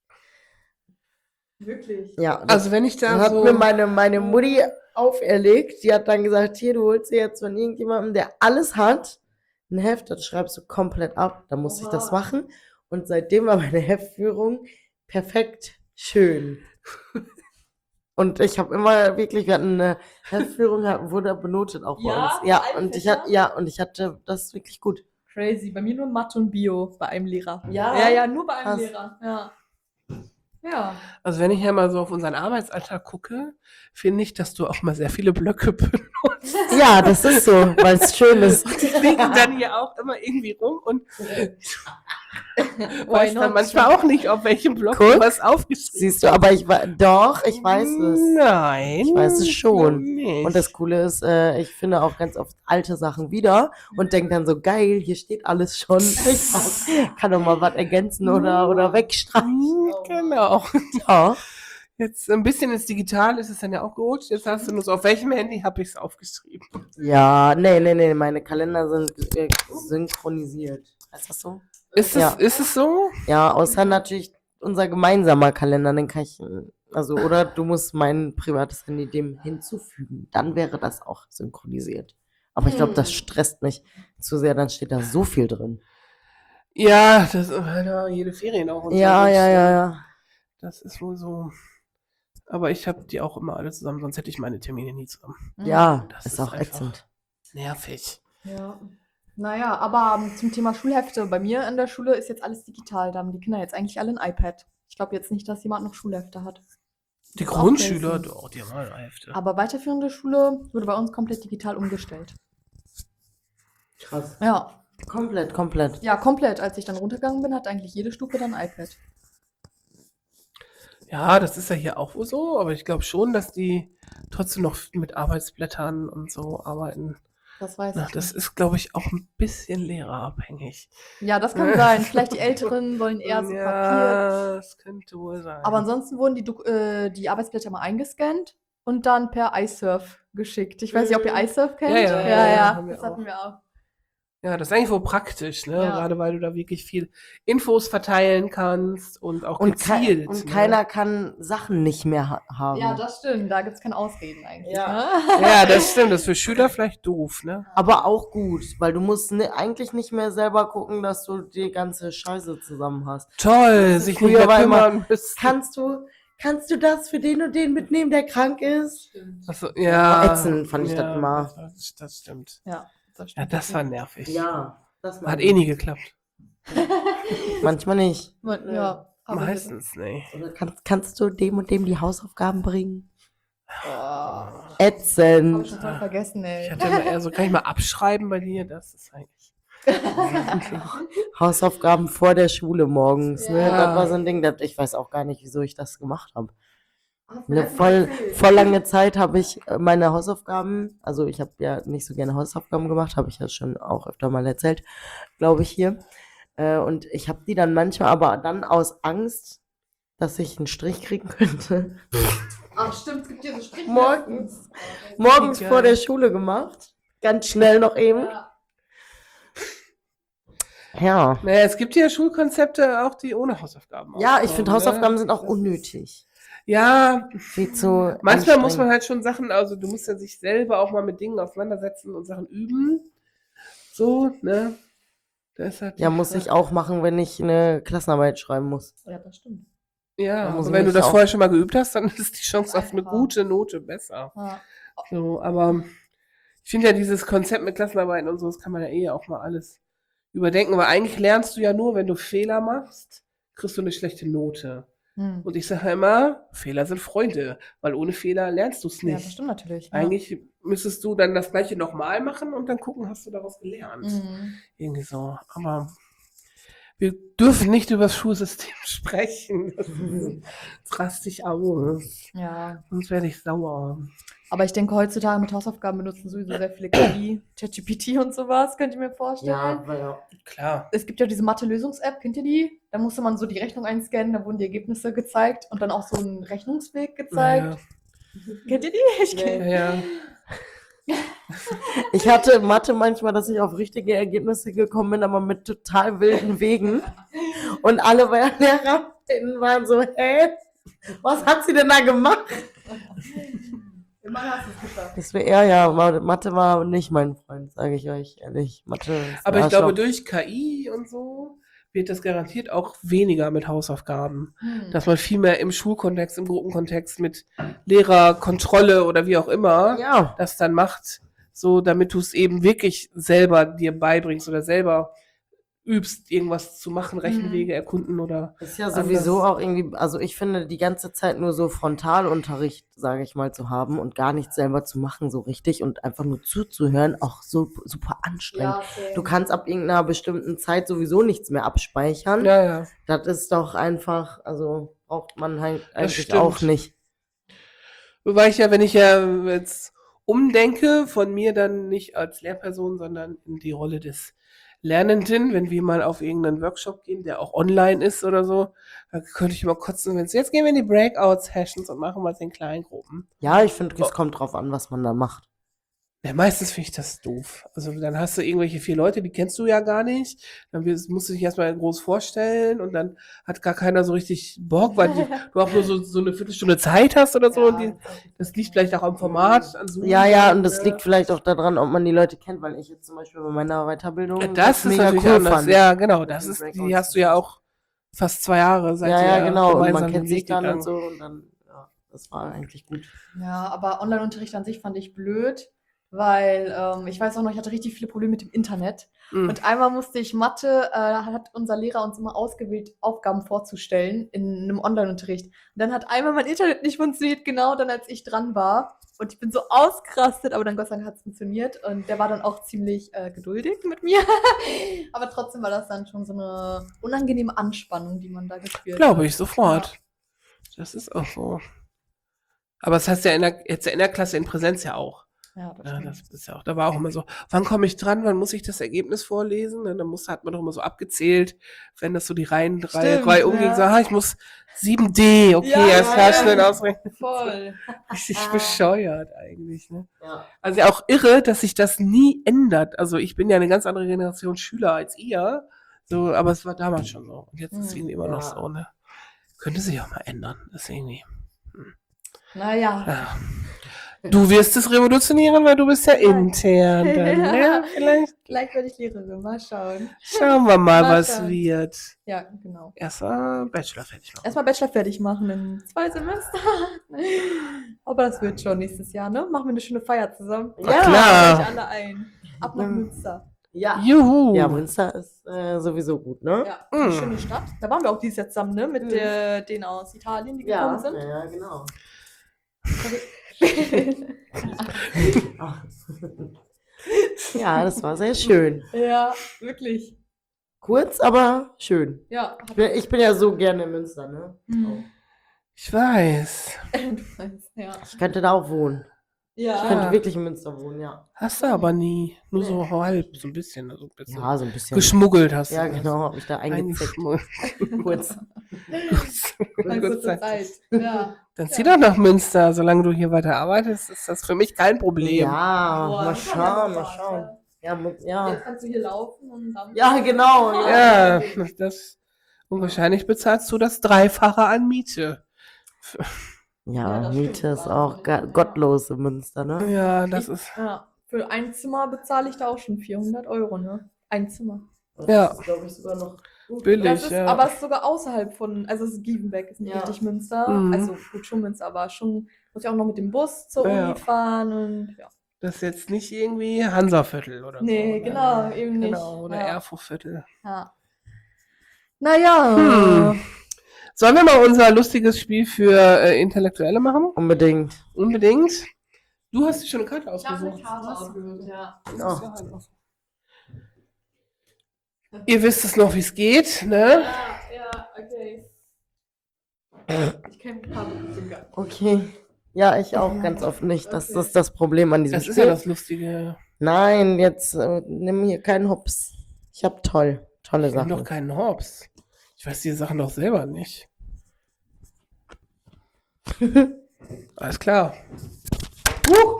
Wirklich? Ja, das Also wenn ich da Dann hat so... mir meine, meine Mutti auferlegt, die hat dann gesagt, hier, du holst dir jetzt von irgendjemandem, der alles hat, ein Heft, das schreibst du komplett ab, dann musste ich das Oha. machen und seitdem war meine Heftführung perfekt schön. Und ich habe immer wirklich, wir hatten eine Heftführung, hat- wurde benotet auch bei Ja, uns. Ja, alle und ich Fächer? hatte, ja, und ich hatte das wirklich gut. Crazy. Bei mir nur Mathe und Bio bei einem Lehrer. Ja? Ja, ja, nur bei einem Krass. Lehrer. Ja. Ja. Also wenn ich ja mal so auf unseren Arbeitsalltag gucke, finde ich, dass du auch mal sehr viele Blöcke benutzt. Ja, das ist so, weil es schön ist. Die liegen dann hier auch immer irgendwie rum und Why weiß dann not? manchmal auch nicht, auf welchem Block Guck. du was aufgeschrieben Siehst du, aber ich war, doch, ich weiß es. Nein. Ich weiß es schon. Nicht. Und das Coole ist, äh, ich finde auch ganz oft alte Sachen wieder und denke dann so, geil, hier steht alles schon. Ich kann doch mal was ergänzen oder, oder wegstreichen. Genau. Ja. Jetzt ein bisschen ins Digital ist es dann ja auch gerutscht. Jetzt hast du nur so, auf welchem Handy habe ich es aufgeschrieben? Ja, nee, nee, nee, meine Kalender sind äh, synchronisiert. Heißt das so? Ist es, Ja. ist es so? Ja, außer natürlich unser gemeinsamer Kalender, den kann ich, äh, also, oder du musst mein privates Handy dem hinzufügen. Dann wäre das auch synchronisiert. Aber ich glaube, das Hm. stresst mich zu sehr, dann steht da so viel drin. Ja, das ist ja, jede Ferien auch. und so. Ja, Das, ja, äh, ja, ja. Das ist wohl so. Aber ich habe die auch immer alle zusammen, sonst hätte ich meine Termine nie zusammen. Ja, Das ist ist auch einfach- ätzend. Nervig. Ja. Naja, aber ähm, zum Thema Schulhefte. Bei mir in der Schule ist jetzt alles digital. Da haben die Kinder jetzt eigentlich alle ein iPad. Ich glaube jetzt nicht, dass jemand noch Schulhefte hat. Die Das ist auch Grundschüler, crazy. doch, die haben alle Hälfte. Aber weiterführende Schule wurde bei uns komplett digital umgestellt. Krass. Ja. Komplett, komplett. Ja, komplett. Als ich dann runtergegangen bin, hat eigentlich jede Stufe dann ein iPad. Ja, das ist ja hier auch wohl so, aber ich glaube schon, dass die trotzdem noch mit Arbeitsblättern und so arbeiten. Das weiß Na, ich das nicht. ist, glaube ich, auch ein bisschen lehrerabhängig. Ja, das kann sein. Vielleicht die Älteren wollen eher so Papier. Ja, das könnte wohl sein. Aber ansonsten wurden die, Dok- äh, die Arbeitsblätter mal eingescannt und dann per iSurf geschickt. Ich weiß nicht, ob ihr iSurf kennt. Ja, ja, ja, ja, ja, haben wir das hatten wir auch. Ja, das ist eigentlich wohl praktisch, ne? Ja. Gerade weil du da wirklich viel Infos verteilen kannst und auch Und, kei gezielt. und ne? keiner kann Sachen nicht mehr ha haben. Ja, das stimmt. Da gibt es keine Ausreden eigentlich. Ja. Ne? Ja, das stimmt. Das ist für Schüler vielleicht doof, ne? Aber auch gut, weil du musst ne, eigentlich nicht mehr selber gucken, dass du die ganze Scheiße zusammen hast. Toll, sich nicht früher mehr war immer- kümmern müssen. Kannst du, kannst du das für den und den mitnehmen, der krank ist? Achso, ja. Ätzend fand ich das immer. Das, das stimmt. Ja, das Ja, stimmt. das war nervig. Ja, das Hat eh nie geklappt. Manchmal nicht. Man, ja, aber Meistens nicht. Oder kannst, kannst du dem und dem die Hausaufgaben bringen? Oh, hab ich Ätzend. schon voll vergessen, ey. Ich hatte immer eher so, kann ich mal abschreiben bei dir? Das ist eigentlich. Hausaufgaben vor der Schule morgens. Ne? Ja. Das war so ein Ding, das, ich weiß auch gar nicht, wieso ich das gemacht habe. Eine voll, voll lange Zeit habe ich äh, meine Hausaufgaben, also ich habe ja nicht so gerne Hausaufgaben gemacht, habe ich ja schon auch öfter mal erzählt, glaube ich hier. Äh, und ich habe die dann manchmal aber dann aus Angst, dass ich einen Strich kriegen könnte, Ach, stimmt, es gibt hier so Strich. morgens, morgens Wie geil. vor der Schule gemacht. Ganz schnell noch eben. Ja. Ja. Naja, es gibt ja Schulkonzepte auch, die ohne Hausaufgaben Ja, ich auskommen, finde ne? Hausaufgaben sind auch Das ist- unnötig. Ja, Viel zu manchmal muss man anstrengend. halt schon Sachen, also du musst ja sich selber auch mal mit Dingen auseinandersetzen und Sachen üben. So, ne? Das ist halt die Ja, muss Frage. ich auch machen, wenn ich eine Klassenarbeit schreiben muss. Ja, das stimmt. Ja, Da muss aber ich wenn du mich das auch- vorher schon mal geübt hast, dann ist die Chance auf eine Einfacher. gute Note besser. Ja. So, aber ich finde ja dieses Konzept mit Klassenarbeiten und so, das kann man ja eh auch mal alles überdenken, weil eigentlich lernst du ja nur, wenn du Fehler machst, kriegst du eine schlechte Note. Hm. Und ich sage ja immer, Fehler sind Freunde, weil ohne Fehler lernst du es Ja, das nicht. stimmt natürlich. Ja. Eigentlich müsstest du dann das gleiche nochmal machen und dann gucken, hast du daraus gelernt. Mhm. Irgendwie so. Aber wir dürfen nicht über das Schulsystem sprechen. Das, ist- das raste ich aus. Ja. Sonst werde ich sauer. Aber ich denke, heutzutage mit Hausaufgaben benutzen sowieso sehr viele K I, ChatGPT und sowas, könnt ihr mir vorstellen. Ja, weil ja. Klar. Es gibt ja diese Mathe-Lösungs-App, kennt ihr die? Da musste man so die Rechnung einscannen, da wurden die Ergebnisse gezeigt und dann auch so ein Rechnungsweg gezeigt. Kennt ihr die? Ich Ja, kenn- ja. Ich hatte Mathe manchmal, dass ich auf richtige Ergebnisse gekommen bin, aber mit total wilden Wegen. Und alle meine LehrerInnen waren so, hä? Was hat sie denn da gemacht? Immerhin hast du es geschafft. Das wäre eher, ja, Ma- Mathe war nicht mein Freund, sage ich euch ehrlich. Mathe ist Aber ich ein glaube, Arschloch. durch K I und so wird das garantiert auch weniger mit Hausaufgaben. Hm. Dass man viel mehr im Schulkontext, im Gruppenkontext mit Lehrerkontrolle oder wie auch immer Ja, das dann macht, so damit du es eben wirklich selber dir beibringst oder selber übst, irgendwas zu machen, Rechenwege erkunden oder ist ja sowieso anders. auch irgendwie, also ich finde, die ganze Zeit nur so Frontalunterricht, sage ich mal, zu haben und gar nichts selber zu machen, so richtig und einfach nur zuzuhören, auch so super anstrengend. Ja, same. Du kannst ab irgendeiner bestimmten Zeit sowieso nichts mehr abspeichern. Ja, ja. Das ist doch einfach, also braucht man halt eigentlich stimmt. auch nicht. Wobei ich ja, wenn ich ja jetzt umdenke, von mir dann nicht als Lehrperson, sondern in die Rolle des Lernenden, wenn wir mal auf irgendeinen Workshop gehen, der auch online ist oder so, da könnte ich mal kotzen, wenn es jetzt gehen wir in die Breakout-Sessions und machen was in kleinen Gruppen. Ja, ich finde, es Oh. kommt drauf an, was man da macht. Ja, meistens finde ich das doof. Also dann hast du irgendwelche vier Leute, die kennst du ja gar nicht. Dann wirst- musst du dich erstmal groß vorstellen und dann hat gar keiner so richtig Bock, weil die, du auch nur so, so eine Viertelstunde Zeit hast oder so. Und die, das liegt vielleicht auch am Format. An Zoom. Ja, ja, und das Ja. liegt vielleicht auch daran, ob man die Leute kennt, weil ich jetzt zum Beispiel bei meiner Weiterbildung Ja, das ist natürlich anders. Ja, genau. Das ist, die hast du ja auch fast zwei Jahre seit Ja, ja, genau. Und man gemeinsam kennt den sich Weg dann und gegangen. so und dann, ja, das war eigentlich gut. Ja, aber Online-Unterricht an sich fand ich blöd, weil ähm, ich weiß auch noch, ich hatte richtig viele Probleme mit dem Internet. Mhm. Und einmal musste ich Mathe, äh, hat unser Lehrer uns immer ausgewählt, Aufgaben vorzustellen in einem Online-Unterricht. Und dann hat einmal mein Internet nicht funktioniert, genau dann, als ich dran war. Und ich bin so ausgerastet, aber dann Gott sei Dank hat es funktioniert. Und der war dann auch ziemlich äh, geduldig mit mir. Aber trotzdem war das dann schon so eine unangenehme Anspannung, die man da gespürt Glaube hat. ich sofort. Das ist auch so. Aber das heißt ja in der, jetzt in der Klasse in Präsenz ja auch. Ja, das Ja, stimmt. das ist ja auch, da war auch immer so, wann komme ich dran, wann muss ich das Ergebnis vorlesen? Und dann muss, hat man doch immer so abgezählt, wenn das so die Reihen drei, Stimmt, drei umging, ja. so, ah, ich muss sieben D, okay, Ja, erst ja, klar ja. schnell ausrechnen. Voll. Richtig bescheuert eigentlich, ne? Ja. Also ja auch irre, dass sich das nie ändert. Also ich bin ja eine ganz andere Generation Schüler als ihr, so, aber es war damals schon so. Und jetzt ist es Hm, irgendwie immer noch ja. so, ne? Könnte sich auch mal ändern, das ist irgendwie. Naja. Ja. Du wirst es revolutionieren, weil du bist ja intern dann, Ja. ne? Vielleicht Gleich werde ich Lehrerin. Mal schauen. schauen wir mal, Mal was schauen. wird. Ja, genau. Erstmal Bachelor fertig machen. Erstmal Bachelor fertig machen in zwei Semester. Aber das wird schon nächstes Jahr, ne? Machen wir eine schöne Feier zusammen. Ja, Laden klar. euch alle ein. Ab nach Mhm. Münster. Ja. Juhu. Ja, Münster ist äh, sowieso gut, ne? Ja, eine Mm. schöne Stadt. Da waren wir auch dieses Jahr zusammen, ne? Mit Mhm. der, denen aus Italien, die gekommen sind. ja, genau. Ach. Ja, das war sehr schön. Ja, wirklich. Kurz, aber schön. Ja. Ich bin, ich bin ja so gerne in Münster, ne? Mhm. Ich weiß. Du weißt, ja. Ich könnte da auch wohnen. Ich Ja. könnte wirklich in Münster wohnen, ja. Hast du aber nie. Nur so halb, so ein bisschen. Also ein bisschen. Ja, so ein bisschen. Geschmuggelt hast Ja, du. genau, habe ich da eingezickt. Eingeschmuggelt. Kurz. Eine Gut kurze Zeit. Zeit. Ja. Dann zieh doch nach Münster. Solange du hier weiter arbeitest, ist das für mich kein Problem. Ja, Boah, mal das war schauen, ja mal super, schauen. Ja, mu- ja. Jetzt kannst du hier laufen und dann. Ja, genau. Ja. Ja, das. Und wahrscheinlich bezahlst du das Dreifache an Miete. Ja, Ja, das Miete stimmt. ist auch ga- gottlos in Münster, ne? Ja, das Ich- ist. Ja. Für ein Zimmer bezahle ich da auch schon vierhundert Euro, ne? Ein Zimmer. Das Ja. ist, glaube ich, sogar noch gut. Billig. Das ist, ja. aber es ist sogar außerhalb von, also es ist Gievenbeck, ist nicht Ja. richtig Münster. Mhm. Also gut, schon Münster, aber schon, muss ich auch noch mit dem Bus zur Ja. Uni fahren und ja. Das ist jetzt nicht irgendwie Hansaviertel oder Nee, so. ne? genau, eben nicht. Genau, oder ja. Erfurtviertel. Ja. Naja. Hm. Sollen wir mal unser lustiges Spiel für äh, Intellektuelle machen? Unbedingt. Unbedingt. Du hast dir schon eine Karte Ich habe eine ausgesucht. Karte ausgesucht, ja. Das ist ja halt auch- Ihr wisst es noch, wie es geht, ne? Ja, ja, okay. Ich kenne ein paar Begriffe. Okay. Ja, ich auch ganz oft nicht. Das Okay. ist das Problem an diesem Das ist Spiel. ja das Lustige. Nein, jetzt äh, nimm hier keinen Hops. Ich hab toll. Tolle Ich habe Sachen. doch keinen Hops. Ich weiß die Sachen doch selber nicht. Alles klar. Huh.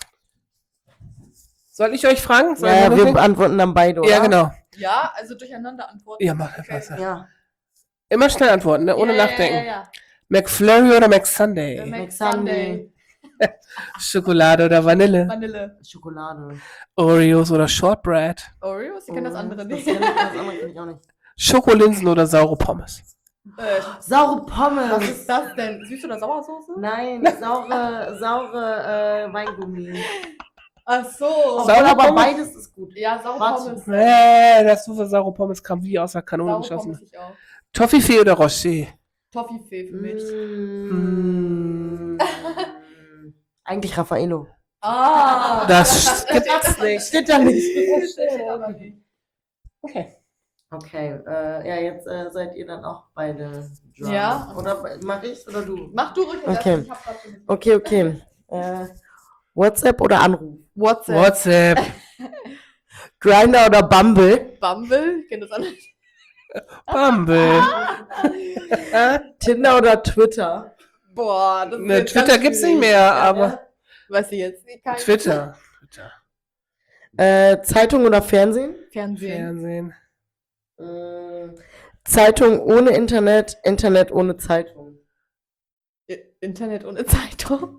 Soll ich euch fragen? Sollen Ja, wir wir loslegen? beantworten dann beide, oder? Ja, genau. Ja, also durcheinander antworten. Ja, mach einfach. Okay. Ja. Immer schnell antworten, ne? ohne ja, nachdenken. Ja, ja, ja. McFlurry oder McSunday? Äh, Mac Sunday. Schokolade oder Vanille? Vanille. Schokolade. Oreos oder Shortbread? Oreos, ich kenne das andere Das nicht. kenn ich, das andere kenn ich auch nicht. Schokolinsen oder saure Pommes? Äh, Saure Pommes. was ist das denn? Süß- oder Sauersoße? Nein, saure, saure äh, Weingummi. Ach so. Obwohl, Saure aber Pommes? beides ist gut. Ja, saure Warte. Pommes. Äh, das du für saure Pommes kam wie aus der Kanone Saure geschossen. Pommes ich auch. Toffifee oder Rocher? Toffifee für mich. Mm. Eigentlich Raffaello. Ah. Das gibt's nicht. Steht da nicht. Steht aber nicht. Okay. Okay, äh, ja, jetzt äh, seid ihr dann auch beide dran. Ja. Oder mach ich oder du? Mach du ruhig Okay. erst, ich hab grad schon mit- Okay, okay. Äh, WhatsApp oder Anruf? WhatsApp. WhatsApp. Grinder oder Bumble? Bumble, ich kenn das andere. Bumble. äh, Tinder oder Twitter? Boah, das ist ne, jetzt Twitter ganz gibt's nicht schwierig. mehr, Ja, aber ja. Weiß ich jetzt. Kein Twitter. Twitter. Äh, Zeitung oder Fernsehen? Fernsehen. Fernsehen. Mm, Zeitung ohne Internet, Internet ohne Zeitung. I- Internet ohne Zeitung.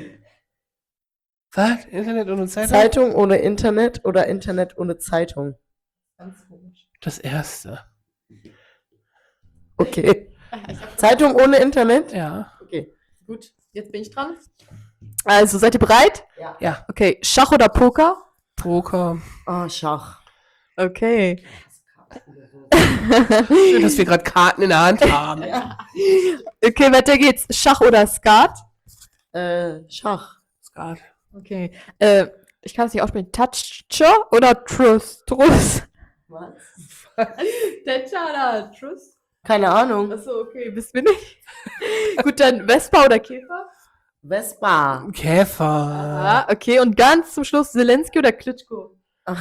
Was? Internet ohne Zeitung? Zeitung ohne Internet oder Internet ohne Zeitung? Ganz komisch. Das erste. Okay. Ich hab Zeitung ohne Internet? Ja. Okay. Gut, jetzt bin ich dran. Also, seid ihr bereit? Ja. Ja. Okay, Schach oder Poker? Poker. Oh, Schach. Okay. Schön, dass wir gerade Karten in der Hand haben. Okay, weiter geht's. Schach oder Skat? Äh, Schach. Skat. Okay. Äh, ich kann es nicht aussprechen. Tatcha oder Truss? Truss. Was? Tatcha oder Truss? Keine Ahnung. Achso, okay, bist du nicht. Gut, dann Vespa oder Käfer? Vespa. Käfer. Ah, okay, und ganz zum Schluss Zelensky oder Klitschko?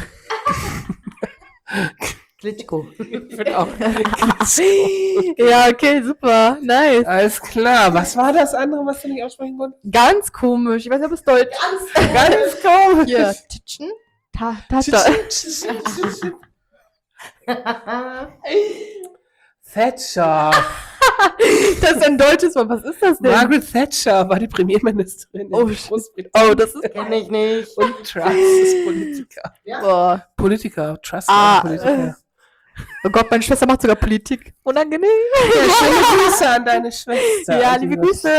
Klitschko. Ich bin auch. Ja, okay, super, nice. Alles klar. Was war das andere, was du nicht aussprechen konntest? Ganz komisch, ich weiß nicht, ob es Deutsch ist. Ganz komisch. Hier, Titschen? Ta, ta, ta. Thatcher. Das ist ein deutsches Wort, was ist das denn? Margaret Thatcher war die Premierministerin Oh, in Großbritannien. Oh, das ist... Kenn ich nicht. Und Truss ist Politiker. Boah. Politiker. Truss Ah, war Politiker. Oh Gott, meine Schwester macht sogar Politik. Unangenehm. Ja, schöne Grüße an deine Schwester. Ja, Die liebe wird- Grüße.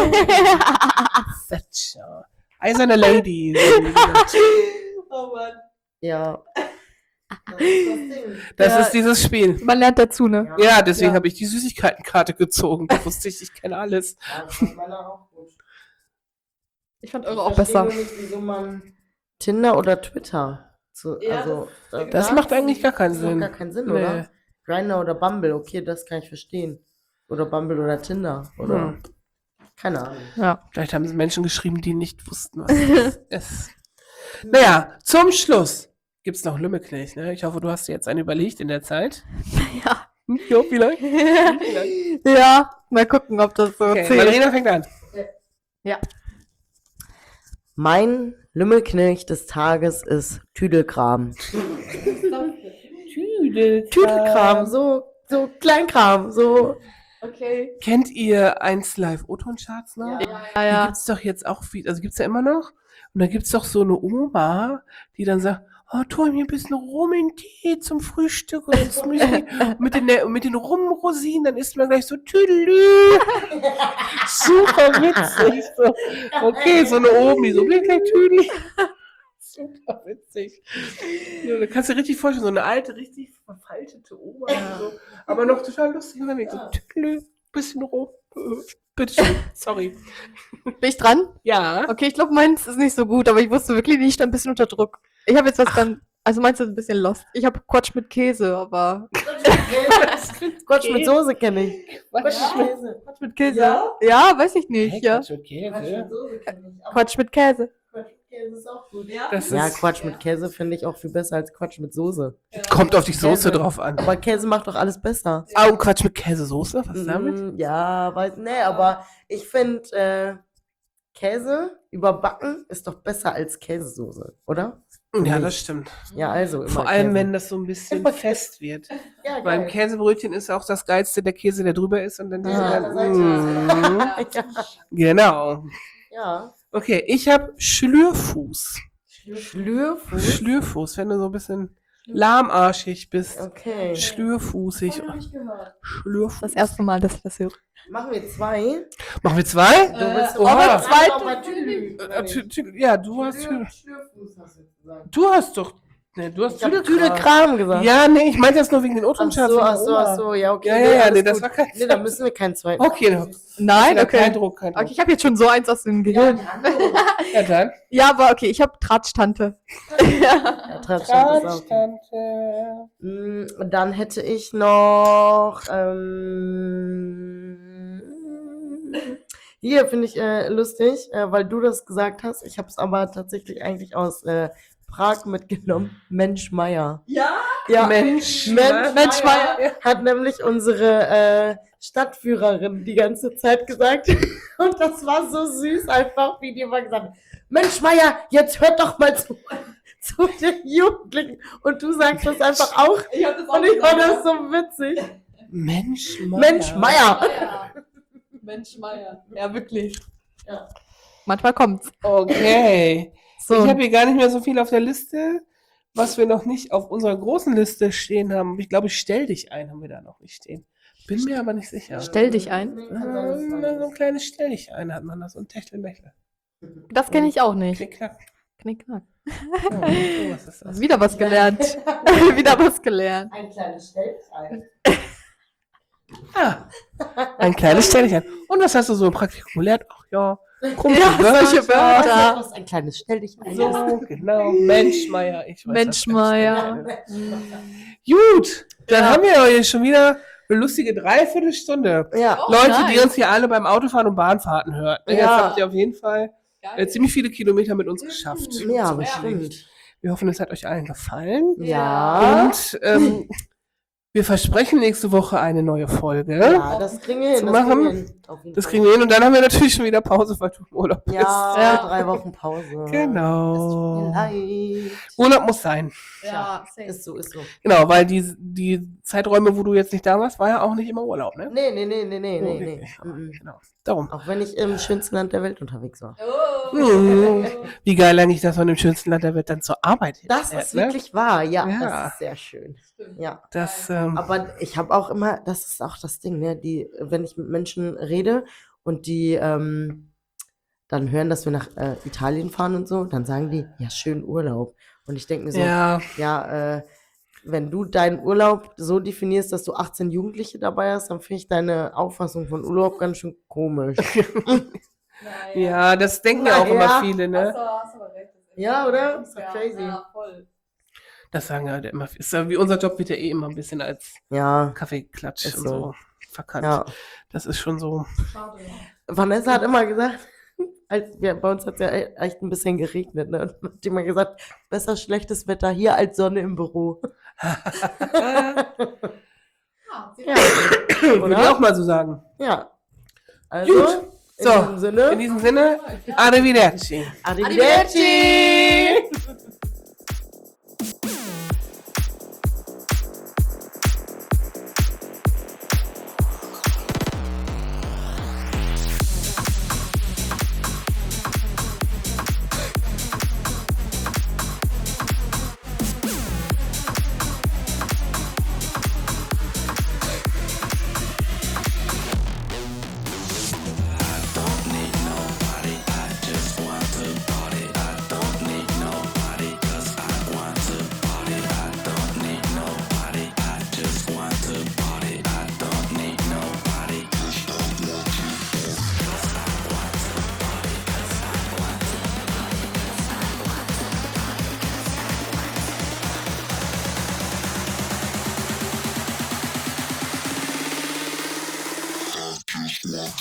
Thatcher. Eiserne Lady. Oh Mann. Ja. Das ist das Ding. Das Ja. ist dieses Spiel. Man lernt dazu, ne? Ja, deswegen Ja. habe ich die Süßigkeitenkarte gezogen. Da wusste ich, ich kenne alles. Ja, das fand meine auch gut. Ich fand eure Ich auch verstehe besser. nur nicht, wieso man Tinder oder Twitter zu, Ja, also, äh, Das macht eigentlich gar keinen das macht Sinn. gar keinen Sinn, Nee. oder? Grindr oder Bumble, okay, das kann ich verstehen. Oder Bumble oder Tinder, oder? Hm. Keine Ahnung. Ja. Vielleicht haben es Menschen geschrieben, die nicht wussten, was es ist. Naja, zum Schluss gibt es noch Lümmelknecht. Ne? Ich hoffe, du hast dir jetzt einen überlegt in der Zeit. Ja. Hm, Jo, vielleicht. Ja, mal gucken, ob das so Okay, zählt. Malena fängt an. Ja. Mein Lümmelknecht des Tages ist Tüdelkram. Tüdelkram. Tüdelkram, so, so Kleinkram, so. Okay. Kennt ihr eins Live O-Ton-Charts noch? Ja, Die ja. gibt's doch jetzt auch viel, also gibt's ja immer noch. Und da gibt's doch so eine Oma, die dann sagt, oh, tu mir ein bisschen Rum in den Tee zum Frühstück und ins Müsli. Und mit den, mit den Rumrosinen, dann isst man gleich so Tüdelü. Super witzig. So. Okay, so eine Omi, so blick gleich Tüdel. Super witzig. Ja, da kannst du dir richtig vorstellen, so eine alte, richtig verfaltete Oma. So. Aber noch total lustig unterwegs. So Tüdelü, bisschen Rum. Bitteschön, sorry. Bin ich dran? Ja. Okay, ich glaube, meins ist nicht so gut, aber ich wusste wirklich, ich stand ein bisschen unter Druck. Ich habe jetzt was ganz. Also meins ist ein bisschen lost. Ich habe Quatsch mit Käse, aber. Quatsch mit Soße kenne ich. Was? Quatsch mit Käse? Ja? Ja, weiß ich nicht. Hey, Ja. Quatsch mit Käse. Soße kenne ich. Quatsch mit Käse. Quatsch mit Käse ist auch gut. Das Ja, ist, Quatsch mit Käse finde ich auch viel besser als Quatsch mit Soße. kommt auf die Soße Käse. drauf an. Aber Käse macht doch alles besser. Ah, und Quatsch mit Käsesoße? Was ist damit? Mm, Ja, weiß, nee, aber ich finde, äh, Käse überbacken ist doch besser als Käsesoße, oder? Ja, das stimmt. Ja, also immer Vor allem, Käse. wenn das so ein bisschen Immer fest wird. Ja, Beim geil. Käsebrötchen ist auch das Geilste der Käse, der drüber ist. Und dann diese Ja, dann, mm, ja. genau. Ja. Okay, ich habe Schlürfuß. Schlürfuß. Schlürfuß, wenn du so ein bisschen lahmarschig bist. Okay. Schlürfußig. Schlürfuß. Das erste Mal, dass ich das höre. Machen wir zwei. Machen wir zwei? Du bist oha. aber Zweite- aber Tüdelü. Äh, Tü- Tü- Ja, du hast Tü- Schlürfuß hast du jetzt gesagt. Du hast doch. Ne, du hast Ich hab Tüdelkram. Tüdelkram gesagt. Ja, nee, ich meinte das nur wegen den Ach O-Ton-Charts. so, wegen ach so, Oma. ach so, ja, okay. Ja, ja, ja, alles nee, das gut. war kein Nee, dann müssen wir keinen zweiten. Okay, Nein, kein okay. Druck, kein Druck. Okay, ich habe jetzt schon so eins aus dem Gehirn. Ja, dann. Ja, aber okay, ich habe Tratsch-Tante. Ja, Tratschstand ist auch gut. Tante. Mm, Dann hätte ich noch. Ähm, hier finde ich äh, lustig, äh, weil du das gesagt hast. Ich habe es aber tatsächlich eigentlich aus äh, Prag mitgenommen. Mensch Meier. Ja? Ja, Mensch, Mensch, Mensch Meier hat nämlich unsere äh, Stadtführerin die ganze Zeit gesagt. Und das war so süß, einfach wie die immer gesagt hat: Mensch Meier, jetzt hört doch mal zu, zu den Jugendlichen. Und du sagst das einfach auch. Ich habe das Und ich fand das so witzig. Mensch, Meier. Mensch Meier. Mensch Meier. Ja, wirklich. Ja. Manchmal kommt's. Okay. So. Ich habe hier gar nicht mehr so viel auf der Liste, was wir noch nicht auf unserer großen Liste stehen haben. Ich glaube, stell dich ein, haben wir da noch nicht stehen. Bin mir aber nicht sicher. Stell dich ein. Ähm, so ein kleines Stell dich ein hat man da, so ein Techtelmechtel. Das kenne ich auch nicht. Klick, klack. Knickknack. Oh, oh, was ist das? Wieder was gelernt. Wieder was gelernt. Ein kleines Stellteil. Ah, ein kleines Stell dich ein. Und was hast du so im Praktikum gelernt? Ach ja, krumme Ja, solche Wörter. Wörter. Was ein kleines Stellteil. So, genau. Mensch, Meier. Ich weiß Mensch, das ganz Meier. genau. Gut, dann Ja. haben wir euch schon wieder Eine lustige Dreiviertelstunde. Ja. Oh, Leute, nice. die uns hier alle beim Autofahren und Bahnfahrten hören. Jetzt Ja. habt ihr auf jeden Fall äh, ziemlich viele Kilometer mit uns geschafft. Ja, So, bestimmt. Wir hoffen, es hat euch allen gefallen. Ja. Und ähm, wir versprechen nächste Woche eine neue Folge. Ja, das kriegen wir hin. Zu Das machen. kriegen wir hin. Auf jeden Das Fall. kriegen wir hin und dann haben wir natürlich schon wieder Pause, weil du im Urlaub bist. Ja, Ja. drei Wochen Pause. Es tut Genau. mir leid. Urlaub muss sein. Ja, safe. Ist so, ist so. Genau, weil die, die Zeiträume, wo du jetzt nicht da warst, war ja auch nicht immer Urlaub, ne? Nee, nee, nee, nee, nee, nee, Okay. nee. Mhm. Genau. Darum. Auch wenn ich im schönsten Land der Welt unterwegs war. Oh. Mhm. Wie geil eigentlich, dass man im schönsten Land der Welt dann zur Arbeit Das hinfährt, ist ne? wirklich wahr. Ja, Ja. das ist sehr schön. Ja. Das, ähm, Aber ich habe auch immer, das ist auch das Ding, ne? Die, wenn ich mit Menschen rede und die ähm, dann hören, dass wir nach äh, Italien fahren und so, dann sagen die, ja, schön Urlaub. Und ich denke mir so, ja, ja, äh, wenn du deinen Urlaub so definierst, dass du achtzehn Jugendliche dabei hast, dann finde ich deine Auffassung von Urlaub ganz schön komisch. ja, das denken ja auch Ja. immer viele, ne? Hast du, hast du aber recht. Das ist Ja, echt- oder? Ist doch ja, crazy. Ja, voll. Das sagen ja immer. Ist ja, wie unser Job wird ja eh immer ein bisschen als Ja, Kaffeeklatsch Ist und so. so verkannt. ja. Das ist schon so. Schade. Vanessa hat immer gesagt, als wir, bei uns hat es ja e- echt ein bisschen geregnet, ne? Und hat immer gesagt, besser schlechtes Wetter hier als Sonne im Büro. Ah, sehr Ja. Würde ich auch mal so sagen. Ja. Also, Gut. in So, diesem Sinne, In diesem Sinne, arrivederci. Arrivederci!